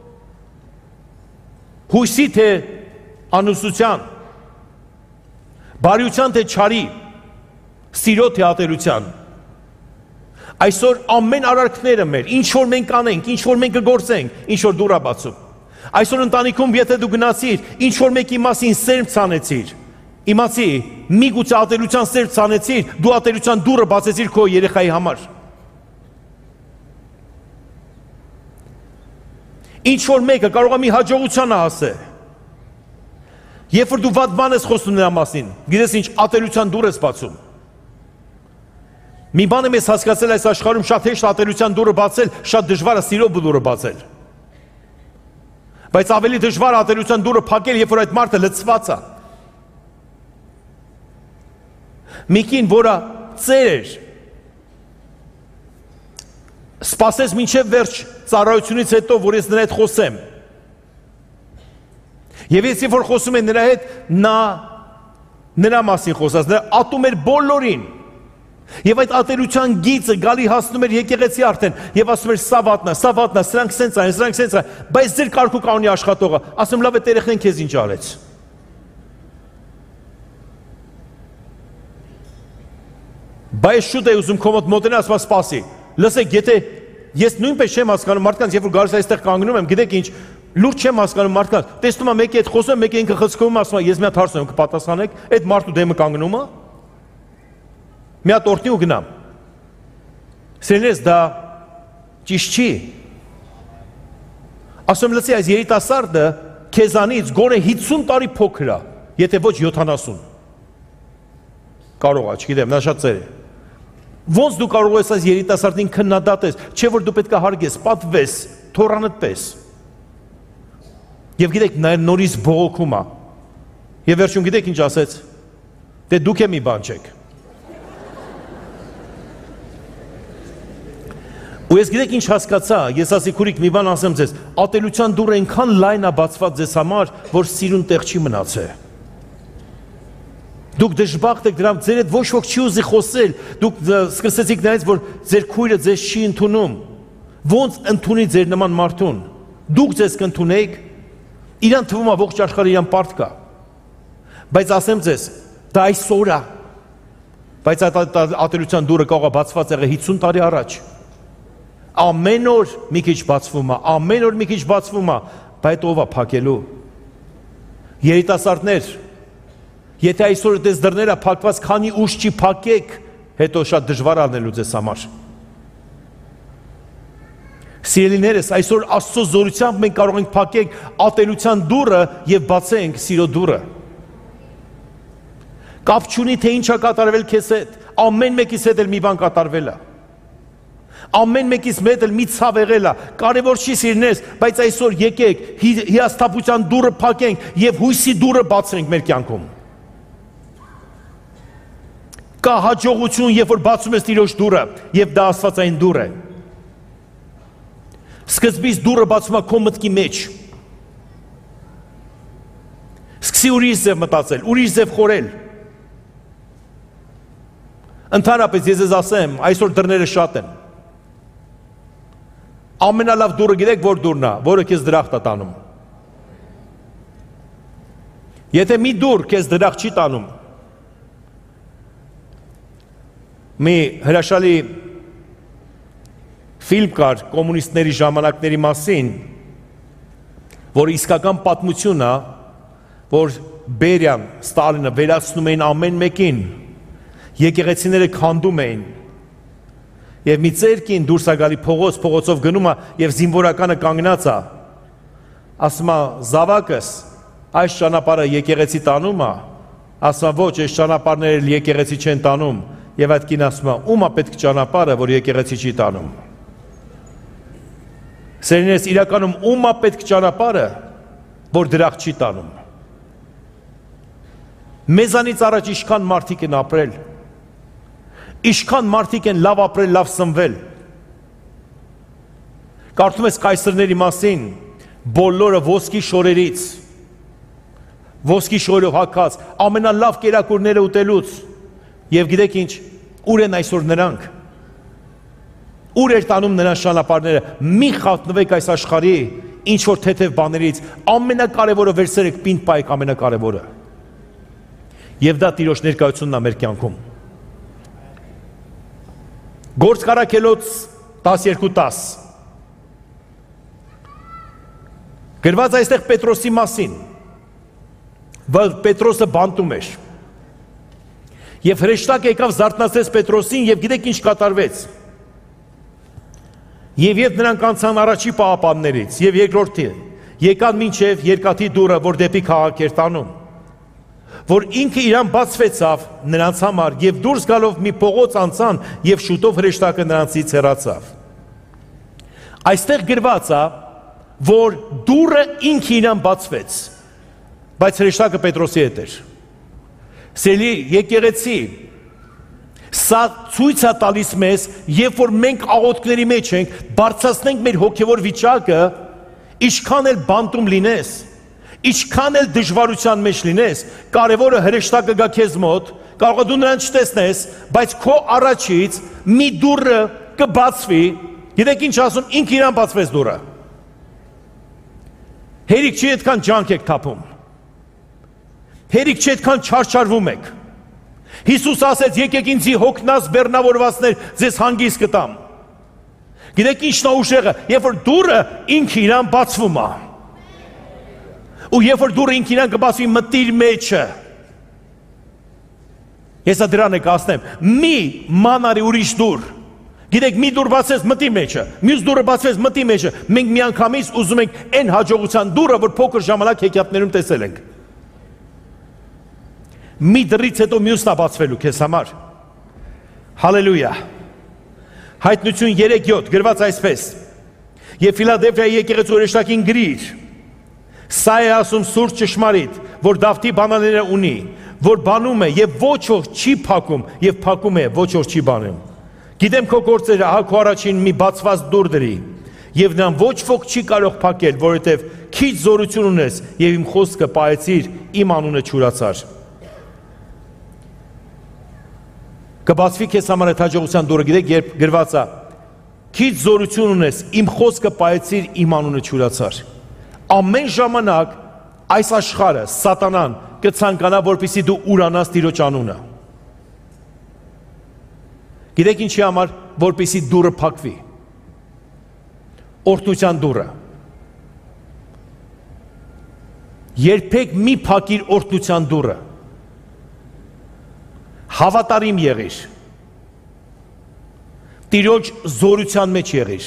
Հույսի թե անուսության, բարիության թե չարի, սիրո թե ատելության։ Այսօր ամեն արարքները մեր, ինչ որ մենք անենք, ինչ որ մենք կգործենք, ինչ որ դուռ է բացում։ Այսօր ընտանիքում եթե դու գնացիր, ինչ որ մեկի մասին սերմ ցանեցիր, իմացի, միգուցե ատելության սերմ ցանեցիր, դու ատելության դուռը բացեցիր քո երեխայի համար։ Ինչ որ մեկը կարող է մի հաջողության հասել։ Երբ որ դու վատ բան ես խոսում նրա մասին, գիտես ինչ, ատելության դուռ ես բացում։ Մի բան եմ ես հասկացել այս աշխարհում, շատ հեշտ ատելության դուռը բացել, շատ դժվար է սիրո դուռը բացել։ Բայց ավելի դժվար է ատելության դուռը փակել, երբ որ այդ մարդը լցված է։ Մեկին, որը ծեր էր, սպասեց մինչև վերջ ծառայությունից հետո, որ ես նրա հետ խոսեմ։ Եվ ես երբ որ խոսում եմ նրա հետ, նա նրա մասին խոսած, նրա ատում էր բոլորին։ Եվ այդ ատելության գիծը գալի հասնում էր եկեղեցի արդեն, եւ ասում էր սա վատնա, սա վատնա, սրանք սենց են, սրանք սենց են, բայց ձեր կարգու կանոնի աշխատողը, ասում լավ է երեխեն քեզ ինչ արեց։ Բայց շուտ է ուզում քո մոտ մոտենա, ասում սպասի։ Լսեք, եթե ես նույնպես չեմ հասկանում մարդկանց, երբ որ գալիս այստեղ կանգնում եմ, գիտեք ինչ, լուրջ չեմ հասկանում մարդկանց, տեսնում եմ մեկի հետ խոսում, մեկը ինքը խցկվում, ասում է, ես մի հատ հարց ունեմ, կպատասխանեք, այդ մարդու դեմը կանգնում է։ Մի հատ օրհնի ու գնամ։ Սիրելիներ, դա ճիշտ չի։ Ասում լսի, այս երիտասարդը քեզանից գոնե հիսուն տարի փոքր է, եթե ոչ յոթանասուն։ Կարող է, չգիտեմ, նա շատ ծեր է։ Ոնց դու կարող ես այս երիտասարդին քննադատես, չէ որ դու պետք է հարգես, պատվես, թորանդ պես։ Եվ գիտեք, նա նորից բողոքում է։ Եվ վերջում գիտեք ինչ ասեց։ Դե դուք է մի բան չեք։ Ու ես գիտեք ինչ հասկացա, ես ասի քուրիկ մի բան ասեմ ձեզ, ատելության դուռը այնքան լայն է բացված ձեզ համար, որ սիրուն տեղ չի մնացել։ Դուք դժբախտ եք դրամ, ձեր հետ ոչ ոք չի ուզի խոսել, դուք սկսեցիք նայած, որ ձեր քույրը ձեզ չի ընդունում, ոնց ընդունի ձեր նման մարդուն, դուք ձեզ կընդունեիք, իրան թվում է ողջ աշխարհը իրան պարտք է, բայց ասեմ ձեզ, դա այսօր է, բայց այդ ատելության դուռը կարող է բացված եղել հիսուն տարի առաջ, ամեն օր մի քիչ բացվում է, ամեն օր մի քիչ բացվում է, բայց ով է փակելու։ Երիտասարդներ, եթե այսօր դες դռները փակված, քանի ուշ չի փակեք, հետո շատ դժվար անելու ձեզ համար։ Սիրելիներս, այսօր Աստծո զորությամբ մենք կարող ենք փակենք ատելության դուռը եւ բացենք սիրո դուռը։ Կապ չունի թե ինչ է կատարվել քեզ հետ, ամեն մեկիս հետ էլ մի բան կատարվել է։ Ամեն մեկից մեծ էլ մի ցավ եղել է, կարևոր չի սիրնես, բայց այսօր եկեք հիասթափության դուռը փակենք եւ հույսի դուռը բացենք մեր կյանքում։ Կա հաջողություն, երբ որ բացում ես Տիրոջ դուռը, եւ դա աստվածային դուռ է։ Սկզբից դուռը բացում է քո մտքի մեջ։ Սկսի ուրիշ ձև մտածել, ուրիշ ձև խորել։ Ընդհանրապես ես ես ասեմ, այսօր դռները շատ են։ Ամենալավ դուռը գիտեք որ դուռն է, որը քեզ դրախտ է տանում։ Եթե մի դուռ քեզ դրախտ չի տանում, մի հրաշալի ֆիլմ կար կոմունիստների ժամանակների մասին, որ իսկական պատմություն է, որ Բերիան, Ստալինը վերացնում էին ամեն մեկին, եկեղեցիները քանդում էին, եւ մի ծերքին դուրս է գալի փողոց, փողոցով գնում է եւ զինվորականը կանգնած է, ասում է զավակս, այս ճանապարհը եկեղեցի տանում է, ասում է ոչ, այս ճանապարհները եկեղեցի չեն տանում, եւ այդ կին ասում է ում է պետք ճանապարհը, որ եկեղեցի չի տանում։ Սերնես իրականում ում է պետք ճանապարհը, որ դրախտ չի տանում։ Մեզանից առաջ իշքան մարդիկ են ապրել, իշքան մարդիկ են լավ ապրել, լավ սնվել։ Կարդում ես կայսրների մասին, բոլորը ոսկի շորերից, ոսկի շորով հագած, ամենալավ կերակուրները ուտելուց։ Եվ գիտեք ինչ, ուր են այսօր նրանք։ Ուր էր տանում նրանց ճանապարհները։ Մի խատնվեք այս աշխարհի ինչ որ թեթև բաներից, ամենակարևորը վերցրեք, պինդ պայեք ամենակարևորը։ Եվ դա Տիրոջ ներկայությունն է մեր կյանքում։ Գործ Կարաքելոց տասներկու տաս գրված այստեղ Պետրոսի մասին, որ Պետրոսը բանտում էր։ Եվ հրեշտակը եկավ զարթնացրեց Պետրոսին եւ գիտեք ինչ կատարվեց։ Եվ երբ նրանք անցան առաջի պահապաններից եւ երկրորդի, եկան մինչև երկաթի դուռը, որ դեպի քաղաք էր տանում, որ ինքը իրան բացվեցավ նրանց համար եւ դուրս գալով մի փողոց անցան եւ շուտով հրեշտակը նրանցից հեռացավ։ Այստեղ գրված է, որ դուռը ինքը իրան բացվեց, բայց հրեշտակը Պետրոսի հետ էր։ Սելի եկեղեցի Սա ցույց է տալիս մեզ, երբ որ մենք աղոթքների մեջ ենք, բարձրացնենք մեր հոգևոր վիճակը, ինչքան էլ բանտում լինես, ինչքան էլ դժվարության մեջ լինես, կարևորը հրեշտակը գա քեզ մոտ, կարող է դու նրան չտեսնես, բայց քո առաջից մի դուռը կբացվի, գիտեք ինչ ասում, ինքը իրան բացվեց դուռը։ Հերիք չի այդքան ջանք եք թափում։ Հերիք չի այդքան չարչարվում եք։ Հիսուս ասեց, եկեք ինձի հոգնած բեռնավորվածներ, ձեզ հանգիստ կտամ։ Գիտեք ինչն է ուժեղը, երբ որ դուռը ինքը իրան բացվում է։ Ու երբ որ դուռը ինքը իրան կբացվի, մտիր մեջը։ Ես դրան եք ասնեմ, մի մանարի ուրիշ դուռ։ Գիտեք, մի դուռ բացվեց մտի մեջը, մյուս դուռը բացվեց մտի մեջը։ Մենք միանգամից ուզում ենք այն հաջողության դուռը, որ փոքր ժամանակ հեքիաթներում տեսել ենք։ Մի դրից հետո մյուսն է բացվելու քեզ համար։ Հալելույա։ Հայտնություն երեք յոթ գրված այսպես. Եվ Ֆիլադելֆիայի եկեղեցու հրեշտակին գրիր. Սա է ասում սուրբ ճշմարիտ, որ Դավթի բանալերը ունի, որ բանում է եւ ոչ ոք չի փակում եւ փակում է ոչ ոք չի բանում։ Գիտեմ քո գործերը, ահա քո առաջին մի բացված դուռ դրի եւ նրան ոչ ոք չի կարող փակել, որովհետեւ քիչ զորություն ունես եւ իմ խոսքը պահեցիր, իմ անունը չուրացար։ Կբացվի քեզ համար այդ հաջողության դուռը, գիտեք, երբ գրված է. քիչ զորություն ունես, իմ խոսքը պահեցիր, իմ անունը չուրացար։ Ամեն ժամանակ այս աշխարհը, սատանան կցանկանա, որպեսզի դու ուրանաս Տիրոջ անունը։ Գիտեք ինչի համար, որպեսզի դուռը փակվի։ Օրհնության դուռը։ Երբեք մի փակիր օրհնության դուռը։ Հավատարիմ եղիր։ Տիրոջ զորության մեջ եղիր։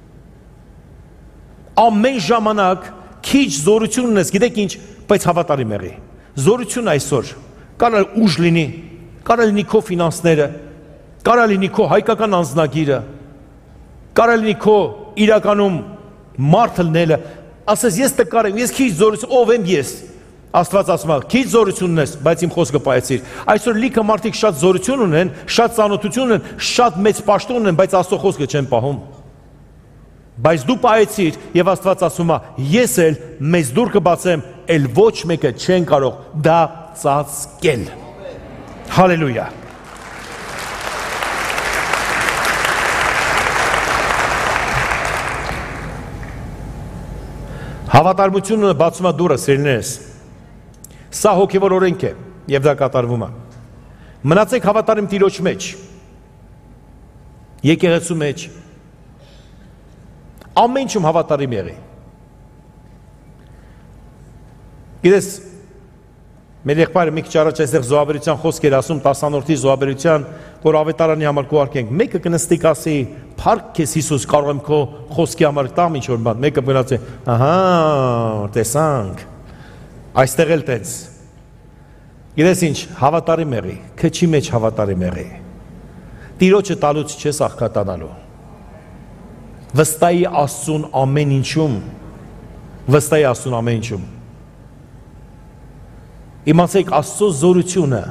Ամեն ժամանակ քիչ զորություն ունես, գիտեք ինչ, բայց հավատարիմ եղի։ Զորություն այսօր կարող է ուժ լինի, կարող է լինի քո ֆինանսները, կարող է լինի քո հայկական անձնագիրը, կարող է լինի քո իրականում մարդը լինելը, ասես ես տկար եմ, ես քիչ զորություն, ով եմ ես։ Աստված ասում է, քիչ զորություն ունես, բայց իմ խոսքը պահեցիր։ Այսօր լիքը մարդիկ շատ զորություն ունեն, շատ ծանոթություն ունեն, շատ մեծ պաշտոն ունեն, բայց Աստծո խոսքը չեն պահում։ Բայց դու պահեցիր եւ Աստված ասում է, ես էլ մեծ դուռ կբացեմ, էլ ոչ մեկը չեն կարող դա ծածկել։ Հալելույա։ Հավատարմությունը բացում է դուռը, սիրելիներս։ Սա հոգևոր օրենք է եւ դա կատարվում է։ Մնացեք հավատարիմ Տիրոջ մեջ, եկեղեցու մեջ, ամեն ինչում հավատարիմ եղի։ Գիտես, մեր եղբայրը մի քիչ առաջ այստեղ զոհաբերության խոսք էր ասում, տասանորդի զոհաբերության, որ ավետարանի համար կուարկենք, մեկը կնստիկ ասի, փառք քեզ Հիսուս, կարող եմ քո խոսքի համար տամ ինչ որ բան, մեկը գնաց է, ահա, տեսանք, այստեղ էլ տենց։ Գիտես ինչ, հավատարիմ եղի, քչի մեջ հավատարիմ եղի։ Տիրոջը տալուց չես աղքատանալու։ Վստահի Աստծուն ամեն ինչում, վստահի Աստծուն ամեն ինչում։ Իմացեք Աստծո զորությունը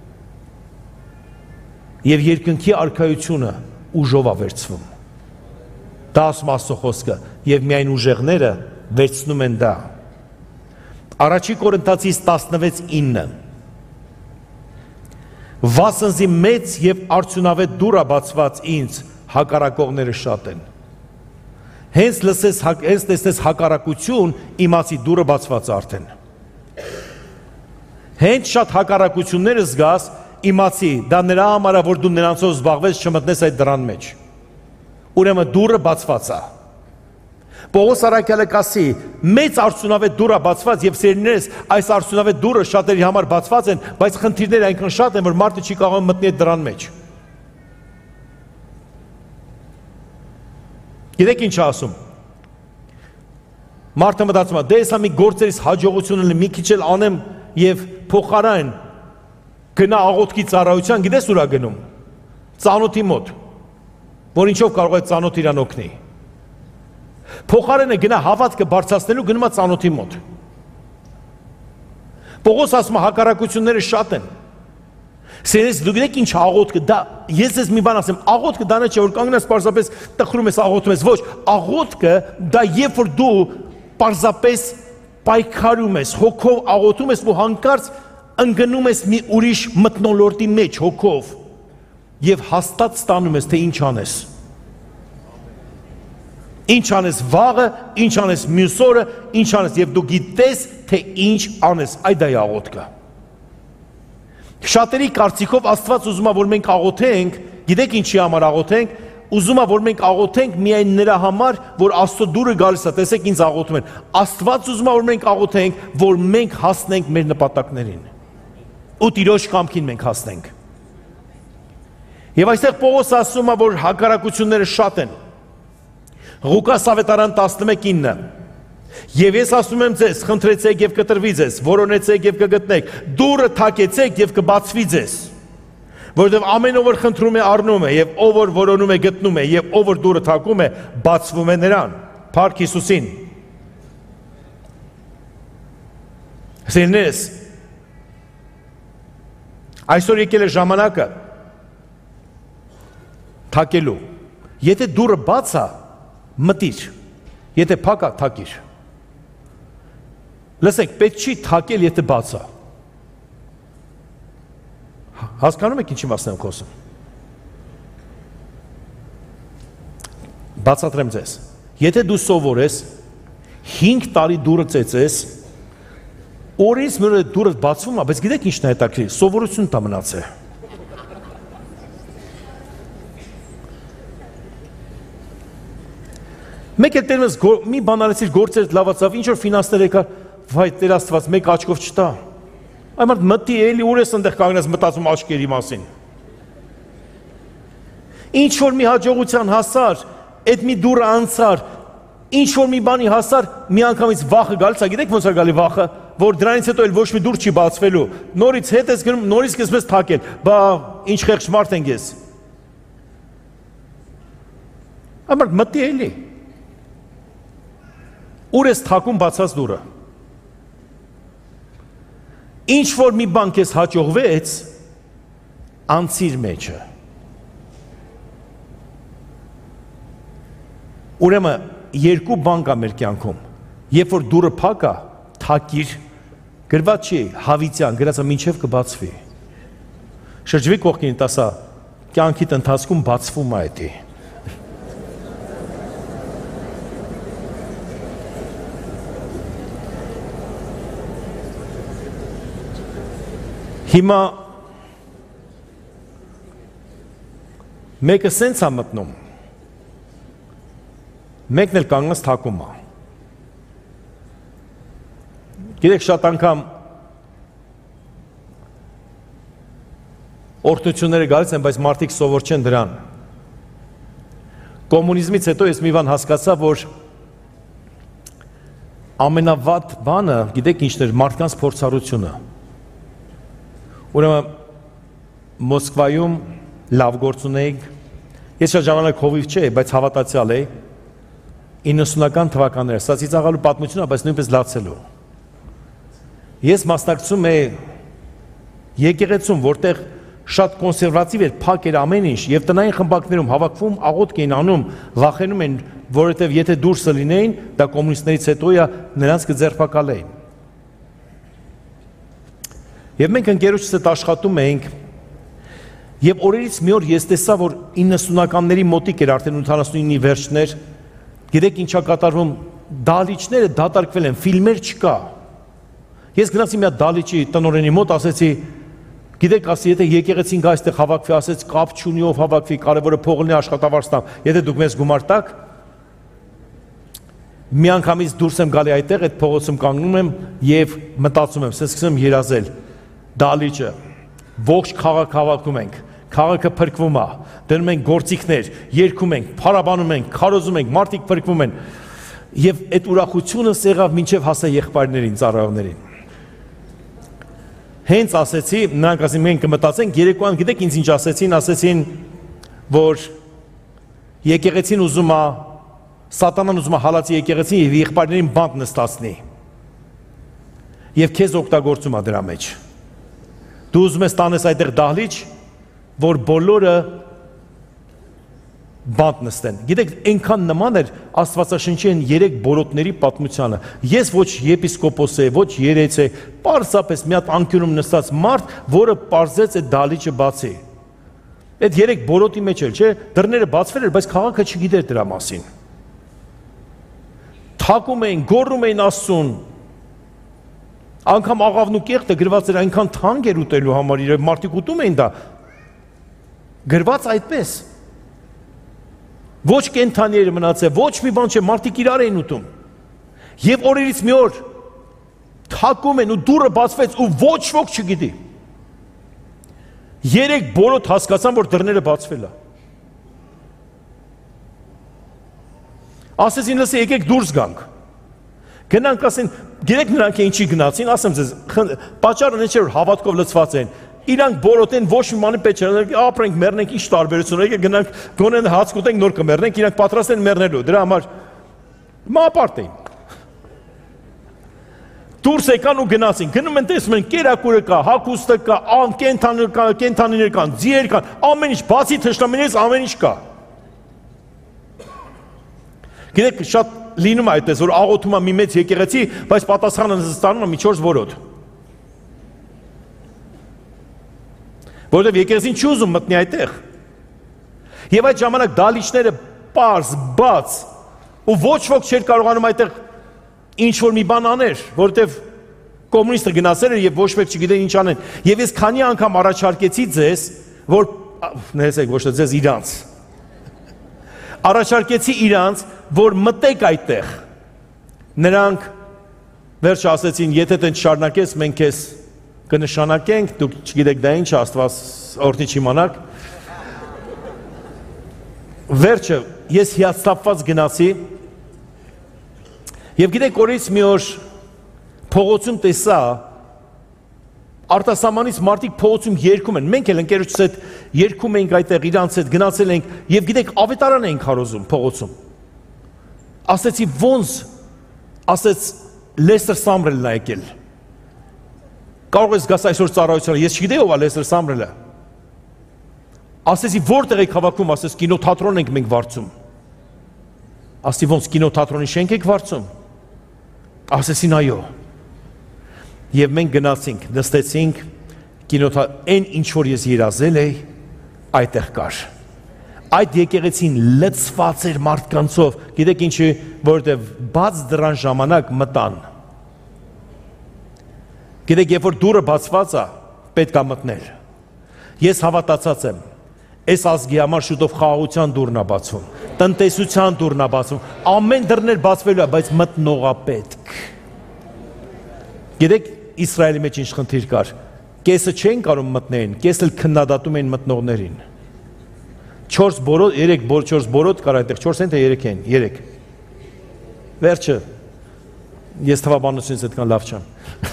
եւ երկնքի արքայությունը ուժով է վերցվում։ Դա ասում Աստծո խոսքը եւ միայն ուժեղները վերցնում են դա։ Առաջի Կորինթացիս տասնվեց ինը Վասնզի մեծ և արդյունավետ դուռը բացված ինձ հակառակողները շատ են։ Հենց լսես, հենց տեսնես հակառակություն, իմացի դուռը բացված արդեն։ Հենց շատ հակառակությունները զգաս, իմացի, դա նրա համար է, որ դու նրանցով զբաղվես չմտնես այդ դռան մեջ։ Ուրեմն դուռը բացված է։ Պողոս առաքյալը կասի, մեծ արդյունավետ դուռը բացված եւ սերիներս, այս արդյունավետ դուռը շատերի համար բացված են, բայց խնդիրները այնքան շատ են, որ մարդը չի կարող մտնել այդ դռան մեջ։ Գիտեք ինչ ասում։ Մարդը մտածում է, դե ես մի գործերից հաջողություն ունեմ, մի քիչ էլ անեմ եւ փոխարեն գնա աղոթքի ծառայության, գիտես ուր է գնում։ Ծանոթի մոտ, որ ինչով կարող է ծանոթ իրան օգնի։ Փոխարենը գնա հավատքը բարձրացնելու գնում է ծանոթի մոտ։ Պողոս ասում է հակառակությունները շատ են։ Սերես դու գիտեք ինչ աղոթքը, դա ես ես մի բան ասեմ, աղոթքը դա չէ որ կանգնես պարզապես տխրում ես աղոթում ես, ոչ, աղոթքը դա երբ որ դու պարզապես պայքարում ես, հոգով աղոթում ես ու հանկարծ ընկնում ես մի ուրիշ մթնոլորտի մեջ հոգով եւ հաստատ ստանում ես թե ինչ անես։ Ինչ անես վաղը, ինչ անես մյուս օրը, ինչ անես եւ դու գիտես թե ինչ անես, այդ է աղոթքը։ Շատերի կարծիքով Աստված ուզում է որ մենք աղոթենք, գիտեք ինչի համար աղոթենք, ուզում է որ մենք աղոթենք միայն նրա համար, որ Աստծո դուրը գալիս է, տեսեք ինձ աղոթում են։ Աստված ուզում է որ մենք աղոթենք, որ մենք հասնենք մեր նպատակներին։ Ու Տիրոջ կամքին մենք հասնենք։ Եվ այստեղ Պողոս ասում է որ հակառակությունները շատ են։ Ղուկաս ավետարան տասնմեկինը Եվ ես ասում եմ ձեզ, խնդրեցեք եւ կտրվի ձեզ, որոնեցեք եւ կգտնեք, դուռը թակեցեք եւ կբացվի ձեզ։ Որովհետեւ ամեն ով որ խնդրում է առնում է եւ ով որ որոնում է գտնում է եւ ով որ դուռը թակում է բացվում է նրան։ Փառք Հիսուսին։ Սիրելիներս, այսօր եկել է ժամանակը թակելու։ Եթե դուռը բաց է, մտիր, եթե փակ է, թակիր։ Լսեք, պետք չի թակել, եթե բաց է։ Հասկանում եք ինչի մասն եմ խոսում։ Բացատրեմ ձեզ։ Եթե դու սովորես հինգ տարի դուռը ծեծես, օրից մի օր դուռը բացվում է, բայց գիտեք ինչն է հետաքրքիր, սովորություն տա մնացել։ Մեկ էլ տերմս մի բան արեցիր գործեր լավացավ, ինչ որ ֆինանսներ եկա, վայ Տեր Աստված, մեկ աչքով չտա։ Այ մարդ մտի էլի ուր ես այնտեղ կանգնած մտածում աչքերի մասին։ Ինչ որ մի հաջողության հասար, այդ մի դուռը անցար, ինչ որ մի բանի հասար, մի անգամից վախը գալիս է, գիտեք ոնց է գալի վախը, որ դրանից հետո էլ ոչ մի դուռ չի բացվելու։ Նորից հետ ես գնում, նորից սկսում ես թակել։ Բա ինչ խեղճ մարդ ենք ես։ Այ մարդ մտի էլի։ Ուր ես թակում բացած դուռը։ Ինչ որ մի բան քեզ հաջողվեց, անցիր մեջը։ Ուրեմն երկու բան կա մեր կյանքում։ Երբ որ դուռը փակ է, թակիր, գրված չի հավիտյան, գրած է մինչև կբացվի։ Շրջվի կողքին, տասա, կյանքիդ ընթացքում բացվում է դա։ Հիմա մեկը սենց է մտնում, մեկն էլ կանգնած թակում է։ Գիտեք շատ անգամ օրհնությունները գալիս են, բայց մարդիկ սովոր չեն դրան։ Կոմունիզմից հետո ես մի բան հասկացա, որ ամենավատ բանը, գիտեք ինչն էր, մարդկանց փորձառությունը։ Ուրեմն Մոսկվայում լավ գործ ունեիք, ես շատ ժամանակ հովիվ չէի, բայց հավատացյալ էի, իննսունական թվականներ, սա ծիծաղալու պատմություն է, բայց նույնպես լացելու։ Ես մասնակցում էի եկեղեցում, որտեղ շատ կոնսերվատիվ էր, փակ էր ամեն ինչ, եւ տնային խմբակներում հավաքվում, աղոթք էին անում, վախենում են, որովհետեւ եթե դուրսը լինեին, դա կոմունիստներից հետո է նրանց կձերբակալեին։ Եվ մենք ընկերոջս հետ աշխատում էինք, եւ օրերից մի օր ես տեսա, որ իննսունականների մոտիկ էր արդեն ութանասունինի վերջներ, գիտեք ինչա կատարվում, դալիճները դատարկվել են, ֆիլմեր չկա։ Ես գնացի մի հատ դալիճի տնօրենի մոտ, ասեցի, գիտեք, ասի, եթե եկեղեցին գա այստեղ հավաքվի, ասեց, կապ չունի ով հավաքվի, կարևորը փողն է աշխատավարձ տամ, եթե դուք մեզ գումար տաք, մի անգամից դուրս եմ գալի այդտեղ, այդ փողոցում կանգնում եմ եւ մտածում եմ, սկսում եմ երազել, դալիճը, ողջ քաղաք հավաքում ենք, քաղաքը փրկվում է, դնում ենք գործիքներ, երգում ենք, փառաբանում ենք, քարոզում ենք, մարդիկ փրկվում են, եւ այդ ուրախությունը սեղավ մինչեւ հասա եղբայրներին, ծառայողներին։ Հենց ասեցի, նրանք ասին, մենք կմտածենք, երեկոյան գիտեք ինձ ինչ ասեցին, ասեցին, որ եկեղեցին ուզում է, սատանան ուզում է հալածի եկեղեցին եւ եղբայրներին բանտ նստացնի։ Եվ քեզ օգտագործում է դրա մեջ։ Դու ուզում ես տանես այդտեղ դահլիճ, որ բոլորը բանտ նստեն։ Գիտեք, այնքան նման էր Աստվածաշնչի են երեք բորոտների պատմությանը։ Ես ոչ եպիսկոպոս է, ոչ երեց է, պարզապես մի հատ անկյունում նստած մարդ, որը պարզեց այդ դահլիճը բացի։ Այդ երեք բորոտի մեջ էլ, չէ, դռները բացվել էր, բայց քաղաքը չգիտեր դրա մասին։ Թակում էին, գոռում էին Աստծուն։ Անգամ աղավնու կեղտը գրված էր այնքան թանկ էր ուտելու համար, իրավ մարդիկ ուտում էին դա։ Գրված այդպես։ Ոչ կենթանի էր մնացել, ոչ մի բան չէ, մարդիկ իրար էին ուտում։ Եվ օրերից մի օր թակում են ու դուռը բացվեց ու ոչ ոք չգիտի։ Երեք բորոտ հասկացան, որ դռները բացվել է։ Ասեցին, լսի, եկեք դուրս գանք։ Գնանք, ասեն, գիտեք նրանք ինչի գնացին, ասեմ ձեզ, պատճառը ինչ էր, որ հավատքով լցված են։ Իրանք բորոտ են, ոչ մի բանի պետք չէ, ապրենք, մեռնենք, ինչ տարբերություն է, գնանք, գոնեն հաց կուտենք, նոր կմեռնենք, իրանք պատրաստ են մեռնելու, դրա համար մապարտ էին։ Դուրս եկան ու գնացին, գնում են տեսնում են, կերակուրը կա, հագուստը կա, կենթանիներ կա, կենթանիներ կան, ձիեր կան, ամեն ինչ, բացի թշնամիներից ամեն ինչ կա։ Գիտեք, շատ լինում է այդպես, որ աղոթում է մի մեծ եկեղեցի, բայց պատասխանը ստանում է մի չորս որոտ։ Որովհետև եկեղեցին չի ուզում մտնի այդտեղ։ Եվ այդ ժամանակ դալիճները պարզ, բաց, ու ոչ ոք չէր կարողանում այդտեղ ինչ-որ մի բան աներ, որովհետև կոմունիստը գնացել էր և ոչ մեկ չգիտեր ինչ անեն։ Եվ ես քանի անգամ առաջարկեցի ձեզ, որ, ներեցեք, ոչ թե ձեզ իրանց, առաջարկեցի իրանց, որ մտեք այդտեղ։ Նրանք վերջ ասեցին, եթե տենց շարունակես, մենք ես կնշանակենք, դուք չգիտեք դա ինչ, Աստված օրհնի չիմանաք։ Վերջը, ես հիասթափված գնացի, եւ գիտեք, օրից մի օր փողոցում տեսա, արտասահմանից մարդիկ փողոցում երգում են, մենք էլ ընկերոջս հետ երգում էինք այդտեղ, իրանց հետ գնացել էինք, եւ գիտեք, ավետարան էինք քարոզում փողոցում։ Ասեցի ոնց, ասեց Լեսթեր Սամրելն է եկել։ Կարող ես գաս այսօր ծառայությանը, ես չգիտեի ով է Լեսթեր Սամրելը։ Ասեցի որտեղ եք հավաքում, ասեց կինոթատրոն ենք մենք վարձում։ Ասեցի ոնց կինոթատրոնի շենք եք վարձում։ Ասեցին այո։ Եվ մենք գնացինք, նստեցինք, կինոթատրոն, այն ինչ որ ես երազել էի, այդտեղ կար։ Այդ եկեղեցին լցված էր մարդկանցով, գիտեք ինչի, որովհետև բաց դռան ժամանակ մտան։ Գիտեք, երբ որ դուռը բացված է, պետք է մտնել։ Ես հավատացած եմ, այս ազգի համար շուտով խաղաղության դուռն է բացվում, տնտեսության դուռն է բացվում, ամեն դռներ բացվելու է, բայց մտնողա պետք։ Գիտեք, Իսրայելի մեջ ինչ խնդիր կար, կեսը չեն կարող մտնեին, կեսը քննադատում էին մտնողներին։ Չորս բորոտ, երեք բոր, չորս բորոտ կար այդտեղ, չորս են թե երեք են, երեք։ Վերջը, ես թվաբանությունից այդքան լավ չեմ։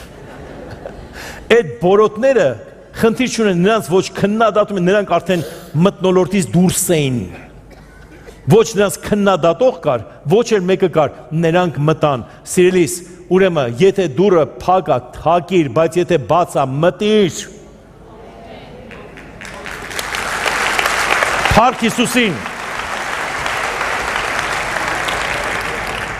Այդ բորոտները խնդիր չունեն, նրանց ոչ քննադատում են, նրանք արդեն մթնոլորտից դուրս էին։ Ոչ նրանց քննադատող կար, ոչ էլ մեկը կար, նրանք մտան։ Սիրելիս, ուրեմն, եթե դուռը փակ է, թակիր, բայց եթե բաց է, մտիր։ Փառք Հիսուսին։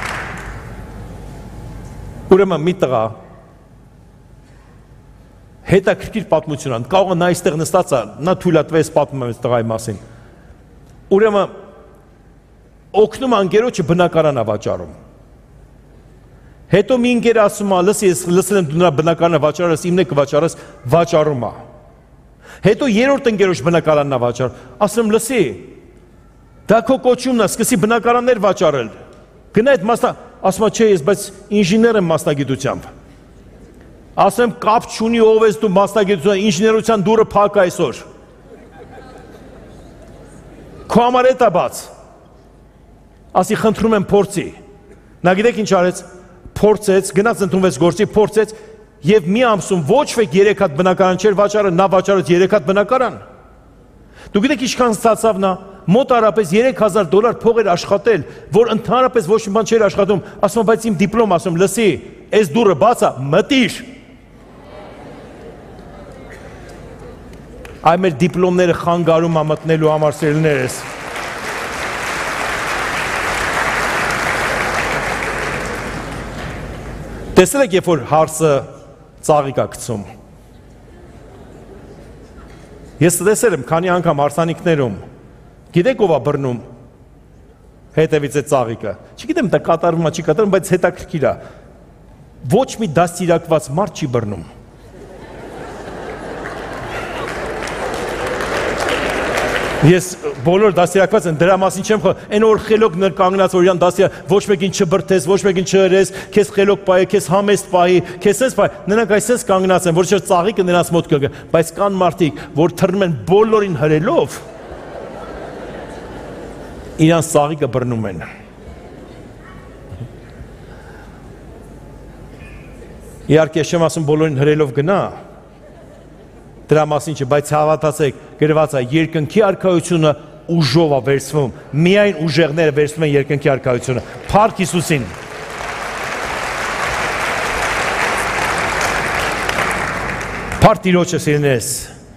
Ուրեմն մի տղա հետաքրքիր պատմություն ան, կարող է նա այստեղ նստած է, նա թույլատվեց պատմում այս տղայի մասին։ Ուրեմն օգնում անգերոջը բնակարան է վաճառում։ Հետո մի ընկեր ասում է, լսի, ես լսել եմ դու նրա բնակարանը վաճառես, իմն է կվաճառես, վաճառում է։ Հետո երրորդ ընկերոջ բնակարանն է վաճառում, ասում լսի, դա քո կոչումն է, սկսի բնակարաններ վաճառել։ Գնա այդ մասնա, ասում է, չէ, ես բայց ինժեներ եմ մասնագիտությամբ։ Ասեմ, կապ չունի ով ես դու մասնագիտության, ինժեներության դուրը փակ այսօր։ Քո համար էդ է բաց։ Ասի, խնդրում եմ փորձի։ Նա գիտեք ինչ արեց, փորձեց, գնաց ընդունվեց գործի, փորձեց եւ մի ամսում ոչ մեկ երեք հատ բնակարան չէր վաճառել, նա վաճառեց երեք հատ բնակարան։ Դու գիտեք ինչքան ստացավ նա, մոտ արապես երեք հազար դոլար փող էր աշխատել, որ ընդհանրապես ոչ մի բան չէր աշխատում, ասում բայց իմ դիպլոմ, ասում լսի, այս դուրը բաց է, մտիր։ Այ մեր դիպլոմները խանգարում է մտնելու համար սերունդներս։ Տեսել եք, երբ որ հարսը ծաղիկ է գցում։ Ես տեսել եմ քանի անգամ հարսանիքներում, գիտեք ով է բռնում հետևից այդ ծաղիկը։ Չգիտեմ դա կատարվում է, չի կատարվում, բայց հետաքրքիր է։ Ոչ մի դաստիարակված մարդ չի բռնում։ Ես բոլոր դաստիարակված են, դրա մասին չեմ խորհ, այն որ խելոք ներ կանգնած, որ իրան դաստիար, ոչ մեկին չբրթես, ոչ մեկին չհրես, քեզ խելոք պահի, քեզ համեստ պահի, քեզ սես պահի, նրանք այսպես կանգնած են, որ չէ ծաղիկը նրանց մոտ կգա, բայց կան մարդիկ, որ թռնում են բոլորին հրելով, իրանց ծաղիկը բռնում են։ Իհարկե չեմ ասում բոլորին հրելով գնա, դրա մասին չէ, բայց հավատացեք, գրված է երկնքի արքայությունը ուժով է վերցվում, միայն ուժեղները վերցնում են երկնքի արքայությունը, փառք Հիսուսին։ Փառք Տիրոջը սիրելիներս։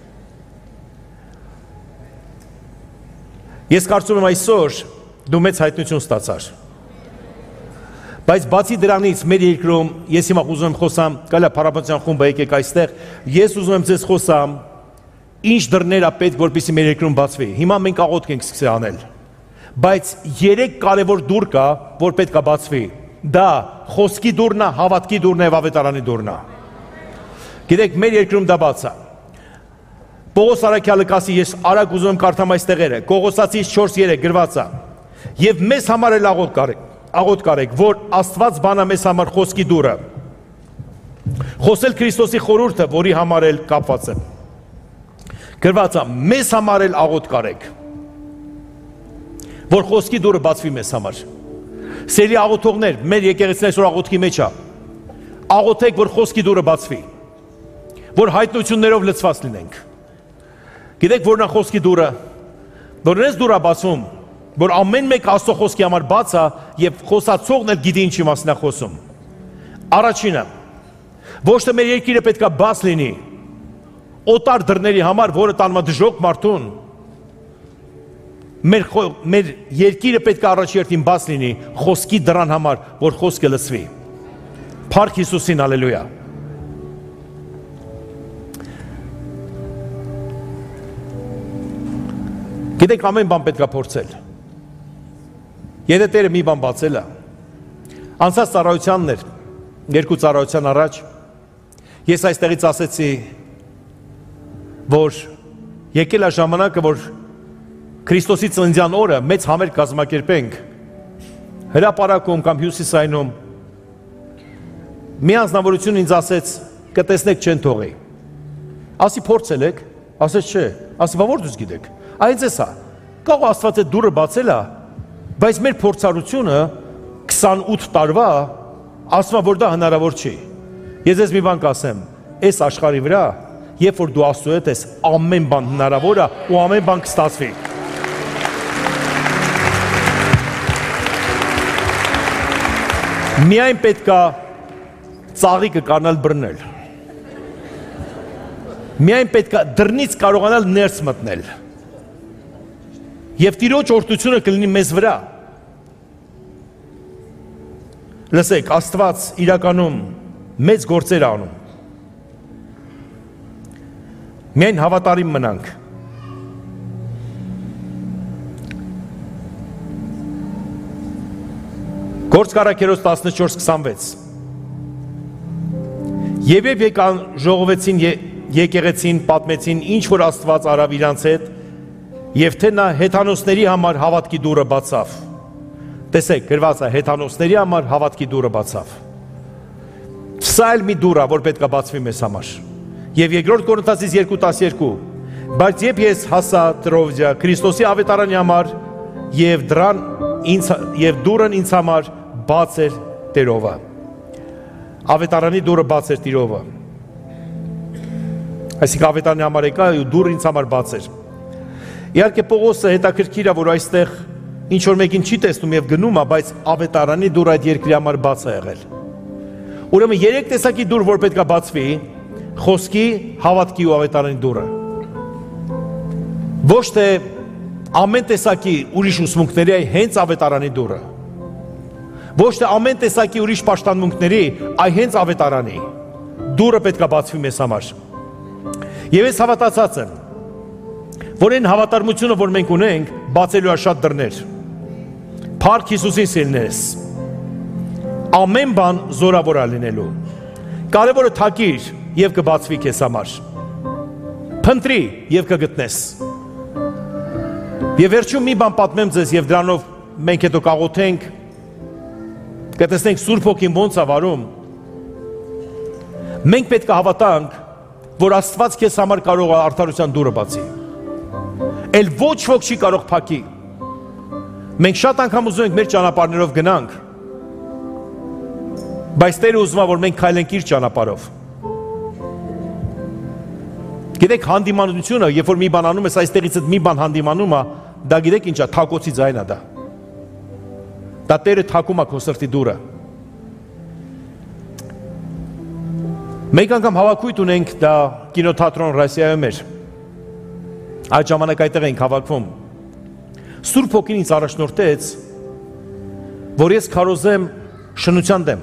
Ես կարծում եմ այսօր դու մեծ հայտնություն ստացար։ Բայց բացի դրանից մեր երկրում, ես հիմա ուզում եմ խոսամ, կալա փառաբանության խումբը եկեք այստեղ, ես ուզում եմ ձեզ խոսամ, ինչ դռներ է պետք, որպեսզի մեր երկրում բացվի։ Հիմա մենք աղոթք ենք սկսել անել։ Բայց երեք կարևոր դուռ կա, որ պետք է բացվի։ Դա խոսքի դուռն է, հավատքի դուռն է, ավետարանի դուռն է։ Գիտեք, մեր երկրում դա բաց է։ Պողոս Արաքյալը կասի, ես արագ ուզում եմ կարդամ այս տեղերը, Կողոսացիս չորս երեք գրված է։ Եվ մեզ համար էլ աղոթք կարեք։ Աղոթք կարեք, որ Աստված բանա մեզ համար խոսքի դուռը։ Խոսել Քրիստոսի խորհուրդը, որի համար էլ կապված է։ Գրված է, մեզ համար էլ աղոթք կարեք, որ խոսքի դուռը բացվի մեզ համար։ Սերի աղոթողներ, մեր եկեղեցին այսօր աղոթքի մեջ է։ Աղոթեք, որ խոսքի դուռը բացվի, որ հայտնություններով լցված լինենք։ Գիտեք, որն է խոսքի դուռը, որ այս դուռը բացվում, որ ամեն մեկ Աստծո խոսքի համար բաց է եւ խոսացողն էլ գիտի ինչի մասին է խոսում։ Առաջինը, ոչ թե մեր երկիրը պետք է բաց լինի օտար դռների համար, որը տանում է դժոխք մարդուն։ Մեր մեր երկիրը պետք է առաջերտին բաց լինի խոսքի դռան համար, որ խոսքը լսվի։ Փառք Հիսուսին, հալելույա։ Գիտեք, ամեն բան պետք է փորձել։ Եթե Տերը մի բան բացել է, անցած ծառայությանն էր, երկու ծառայության առաջ, ես այստեղից ասեցի, որ եկել է ժամանակը, որ Քրիստոսի ծննդյան օրը մեծ համեր կազմակերպենք, հրապարակում կամ հյուսիսայնում, մի անձնավորություն ինձ ասեց, կտեսնեք չեն թողի, ասի փորձել եք, ասեց չէ, ասի բա որ դուք գիտեք, այս էս է, կարող Աստված այդ դուռը բացել է, բայց մեր փորձառությունը քսանութ տարվա ասում է, որ դա հնարավոր չի։ Ես ես մի բան կասեմ, այս աշխարհի վրա, երբ որ դու Աստծո հետ ես, ամեն բան հնարավոր է ու ամեն բան կստացվի։ Միայն պետք է ծաղիկը կարողանալ բռնել։ Միայն պետք է դռնից կարողանալ ներս մտնել։ Եվ Տիրոջ օրհնությունը կլինի մեզ վրա։ Լսեք, Աստված իրականում մեծ գործեր անում։ Միայն հավատարիմ մնանք։ Գործք առաքելոց տասնչորս քսանվեց։ Եվ եւ եկան ժողովեցին եկեղեցին, պատմեցին ինչ որ Աստված արավ իրանց հետ, եւ թե նա հեթանոսների համար հավատքի դուռը բացավ։ Տեսեք, գրված է հեթանոսների համար հավատքի դուռը բացավ։ Սա էլ մի դուռ է, որ պետք է բացվի մեզ համար։ Եվ երկրորդ Կորինթացիս երկու տասներկու, բայց երբ ես հասա Տրովդիա Քրիստոսի ավետարանի համար եւ դրան ինձ եւ դուռն ինձ համար բաց էր Տերովը։ Ավետարանի դուռը բաց էր Տիրովը։ Այսինքն ավետարանի համար եկա ու դուռը ինձ համար բաց էր։ Իհարկե Պողոսը հետաքրքիր է, որ այստեղ ինչ որ մեկին չի տեսնում եւ գնում է, բայց ավետարանի դուռը այդ երկրի համար բաց է եղել։ Ուրեմն երեք տեսակի դուռ, որ պետք է բացվի, խոսքի, հավատքի ու ավետարանի դուռը։ Ոչ թե ամեն տեսակի ուրիշ ուսմունքների, այ հենց ավետարանի դուռը։ Ոչ թե ամեն տեսակի ուրիշ պաշտամունքների, այ հենց ավետարանի դուռը պետք է բացվի մեզ համար։ Եվ ես հավատացած եմ, որ այն հավատարմությունը, որ մենք ունենք, բացելու է շատ դռներ։ Փառք Հիսուսին սիրելիներս։ Ամեն բան զորավոր է լինելու։ Կարևորը թակիր եւ կբացվի քեզ համար։ Փնտրի եւ կգտնես։ Եվ վերջում մի բան պատմեմ ձեզ եւ դրանով մենք հետո կաղոթենք, կտեսնենք Սուրբ Հոգին ոնց է վարում։ Մենք պետք է հավատանք, որ Աստված քեզ համար կարող է արդարության դուռը բացի։ Էլ ոչ ոք չի կարող փակի։ Մենք շատ անգամ ուզում ենք մեր ճանապարհներով գնանք, բայց Տերը ուզում է, որ մենք քայլենք իր ճանապարհով։ Գիտեք, հանդիմանությունը, երբ որ մի բան անում ես, այստեղից մի բան հանդիմանում է, դա գիտեք ինչ է, թակոցի ձայն է դա։ Դա Տերը թակում է քո սրտի դուռը։ Մեկ անգամ հավաքույթ ունենք, դա կինոթատրոն Ռասիայում էր։ Այդ ժամանակ այդտեղ էինք հավաքվում։ Սուրբ Հոգին ինձ առաջնորդեց, որ ես քարոզեմ շնության դեմ։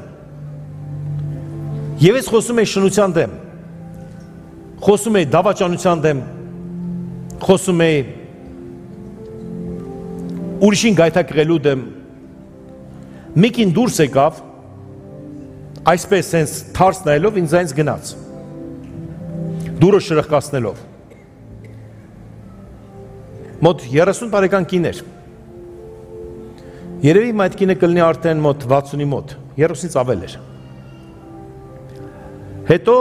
Եվ ես խոսում եի շնության դեմ, խոսում եի դավաճանության դեմ, խոսում եի ուրիշին գայթակղելու դեմ։ Մի կին դուրս եկավ, այսպես սենց թարս նայելով ինձ այնց գնաց, դուրը շրխկացնելով։ Մոտ երեսուն տարեկան կին էր։ Երևի իմ այդ կինը կլինի արդեն մոտ վաթսունի մոտ, երեսունից ավել էր։ Հետո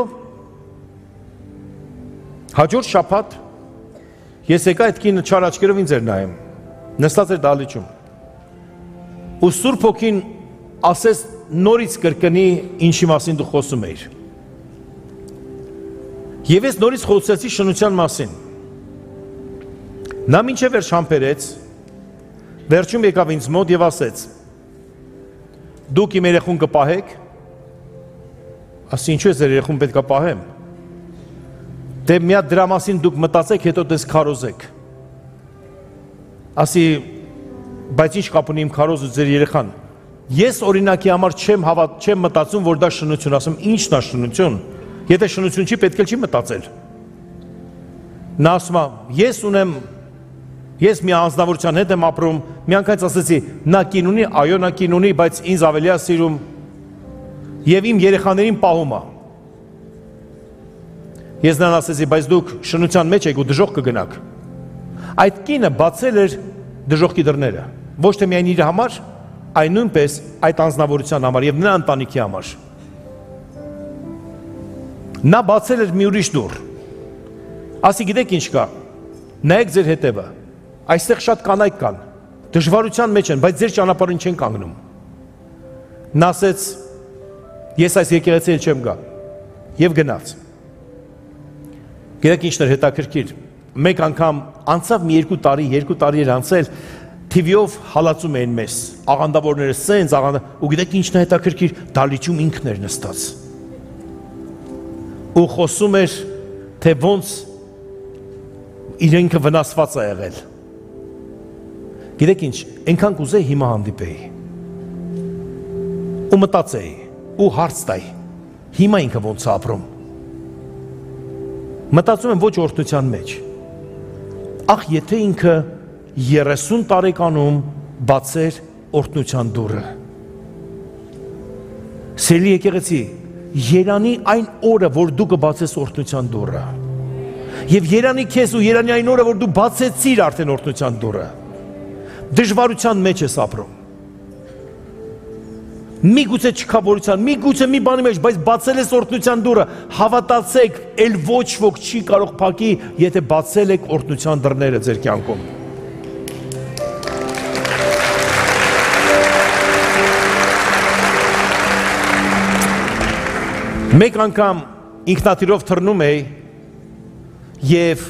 հաջորդ շաբաթ ես եկա այդ կինը չար աչքերով ինձ էր նայում, նստած էր դահլիճում։ Ու Սուրբ Հոգին ասես նորից կրկնի ինչի մասին դու խոսում էիր։ Եվ ես նորից խոսեցի շնության մասին։ Նա մինչև վերջ համբերեց, վերջում եկավ ինձ մոտ եւ ասեց. Դուք իմ երեխուն կպահեք։ Ասի ինչու է ձեր երեխուն պետք է պահեմ։ Դե մի հատ դրա մասին դուք մտածեք, հետո դες քարոզեք։ Ասի բայց ինչ կապ ունի իմ քարոզը ձեր երեխան։ Ես օրինակի համար չեմ հավատ, չեմ մտածում, որ դա շնություն, ասում ինչն է շնություն։ Եթե շնություն չի, պետք է չի մտածել։ Նա ասում է, ես ունեմ, ես մի անձնավորության հետ եմ ապրում, մի անգամ ասեցի, նա կին ունի, այո, նա կին ունի, բայց ինձ ավելի է սիրում եւ իմ երեխաներին պահում է։ Ես նրան ասեցի, բայց դուք շնության մեջ եք ու դժոխք կգնաք։ Այդ կինը բացել էր դժոխքի դռները, ոչ թե միայն իր համար, այլ նույնպես այդ անձնավորության համար եւ նրա ընտանիքի համար։ Նա բացել էր մի ուրիշ դուռ։ Ասի գիտեք ինչ կա, նայեք ձեր հետևը, այստեղ շատ կանայք կան, դժվարության մեջ են, բայց ձեր ճանապարհին չեն կանգնում։ Նա ասեց, ես այս եկեղեցի չեմ գա, եւ գնաց։ Գիտեք ինչն էր հետաքրքիր, մեկ անգամ անցավ մի երկու տարի, երկու տարի էր անցել, թիվիով հալածում էին մեզ, աղանդավորները սենց, աղանդա, ու գիտեք ինչն է հետաքրքիր, դալիճում ինքն էր նստած։ Ու խոսում էր, թե ոնց իրենքը վնասված է եղել։ Գիտեք ինչ, այնքան կուզեի հիմա հանդիպեի։ Ու մտածեի, ու հարց տայի, հիմա ինքը ոնց է ապրում։ Մտածում եմ ոչ օրհնության մեջ։ Ախ, եթե ինքը երեսուն տարեկանում բացեր օրհնության դուռը։ Սիրելի եկեղեցի, երանի այն օրը, որ դու կբացես օրհնության դուռը։ Եվ երանի քեզ ու երանի այն օրը, որ դու բացեցիր արդեն օրհնության դուռը։ Դժվարության մեջ ես ապրում։ Միգուցե չքավորության, միգուցե մի բանի մեջ, բայց բացել ես օրհնության դուռը, հավատացեք, ել ոչ ոք չի կարող փակի, եթե բացել եք օրհնության դռները ձեր կյանքում։ Մեկ անգամ ինքնաթիռով թռնում էի եւ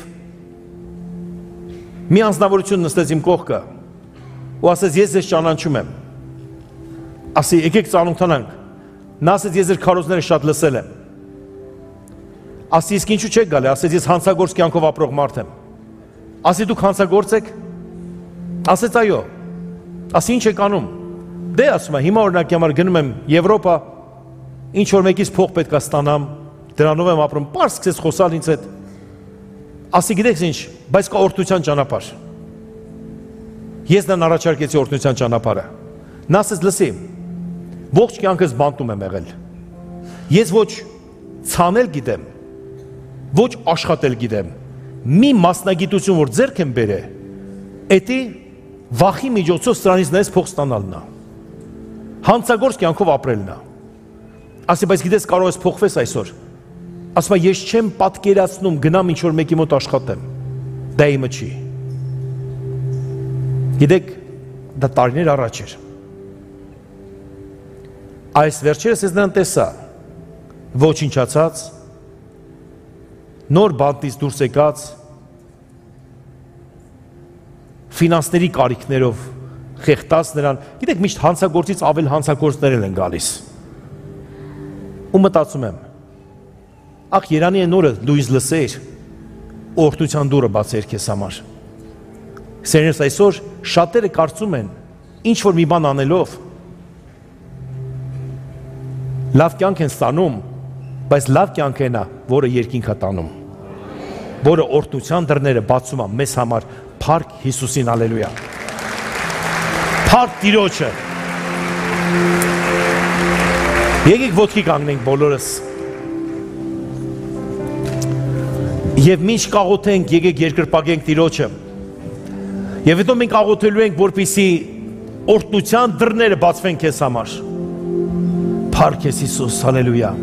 մի անձնավորություն նստեց իմ կողքը ու ասեց ես ձեզ ճանաչում եմ։ Ասի եկեք ծանոթանանք։ Նա ասեց ես ձեր քարոզները շատ լսել եմ։ Ասի իսկ ինչու չեք գալի, ասեց ես հանցագործ կյանքով ապրող մարդ եմ։ Ասի դուք հանցագործ եք։ Ասեց այո։ Ասի ինչ եք անում։ Դե ասում եմ հիմա օրինակ համար գնում եմ Եվրոպա, ինչ որ մեկից փող պետք է ստանամ, դրանով եմ ապրում, պարզ սկսեց խոսալ ինձ հետ։ Ասի գիտեք ինչ, բայց կա օրհնության ճանապարհ։ Ես նրան առաջարկեցի օրհնության ճանապարհը։ Նա ասեց լսի, ողջ կյանքս բանտում եմ եղել։ Ես ոչ ցանել գիտեմ, ոչ աշխատել գիտեմ։ Մի մասնագիտություն որ ձեռք եմ բերել, էդի վախի միջոցով սրանից նայես փող ստանալն է։ Հանցագործ կյանքով ապրելն է։ Ասի բայց գիտես կարող ես փոխվես այսօր։ Ասում եմ ես չեմ պատկերացնում գնամ ինչ որ մեկի մոտ աշխատեմ։ Դա իմը չի։ Գիտեք, դա տարիներ առաջ էր։ Այս վերջերս ես նրան տեսա, ոչնչացած, նոր բանտից դուրս եկած, ֆինանսների կարիքներով խեղտած նրան, գիտեք միշտ հանցագործից ավել հանցագործներ են գալիս։ Ու մտածում եմ, ախ Երանի այն օրը դու ինձ լսեիր, օրհնության դուռը բացեր քեզ համար։ Սերես այսօր շատերը կարծում են, ինչ որ մի բան անելով, լավ կյանք են ստանում, բայց լավ կյանք են, որը երկինք է տանում, որը օրհնության դռները բացում է մեզ համար, փառք Հիսուսին, հալելույա։ Փառք Տիրոջը։ Եկեք ոտքի կանգնենք բոլորս։ Եվ մինչ կաղոթենք, եկեք երկրպագենք Տիրոջը։ Եվ հետո մենք աղոթելու ենք, որպեսզի օրհնության դռները բացվեն քեզ համար։ Փառք Հիսուս, հալելույա։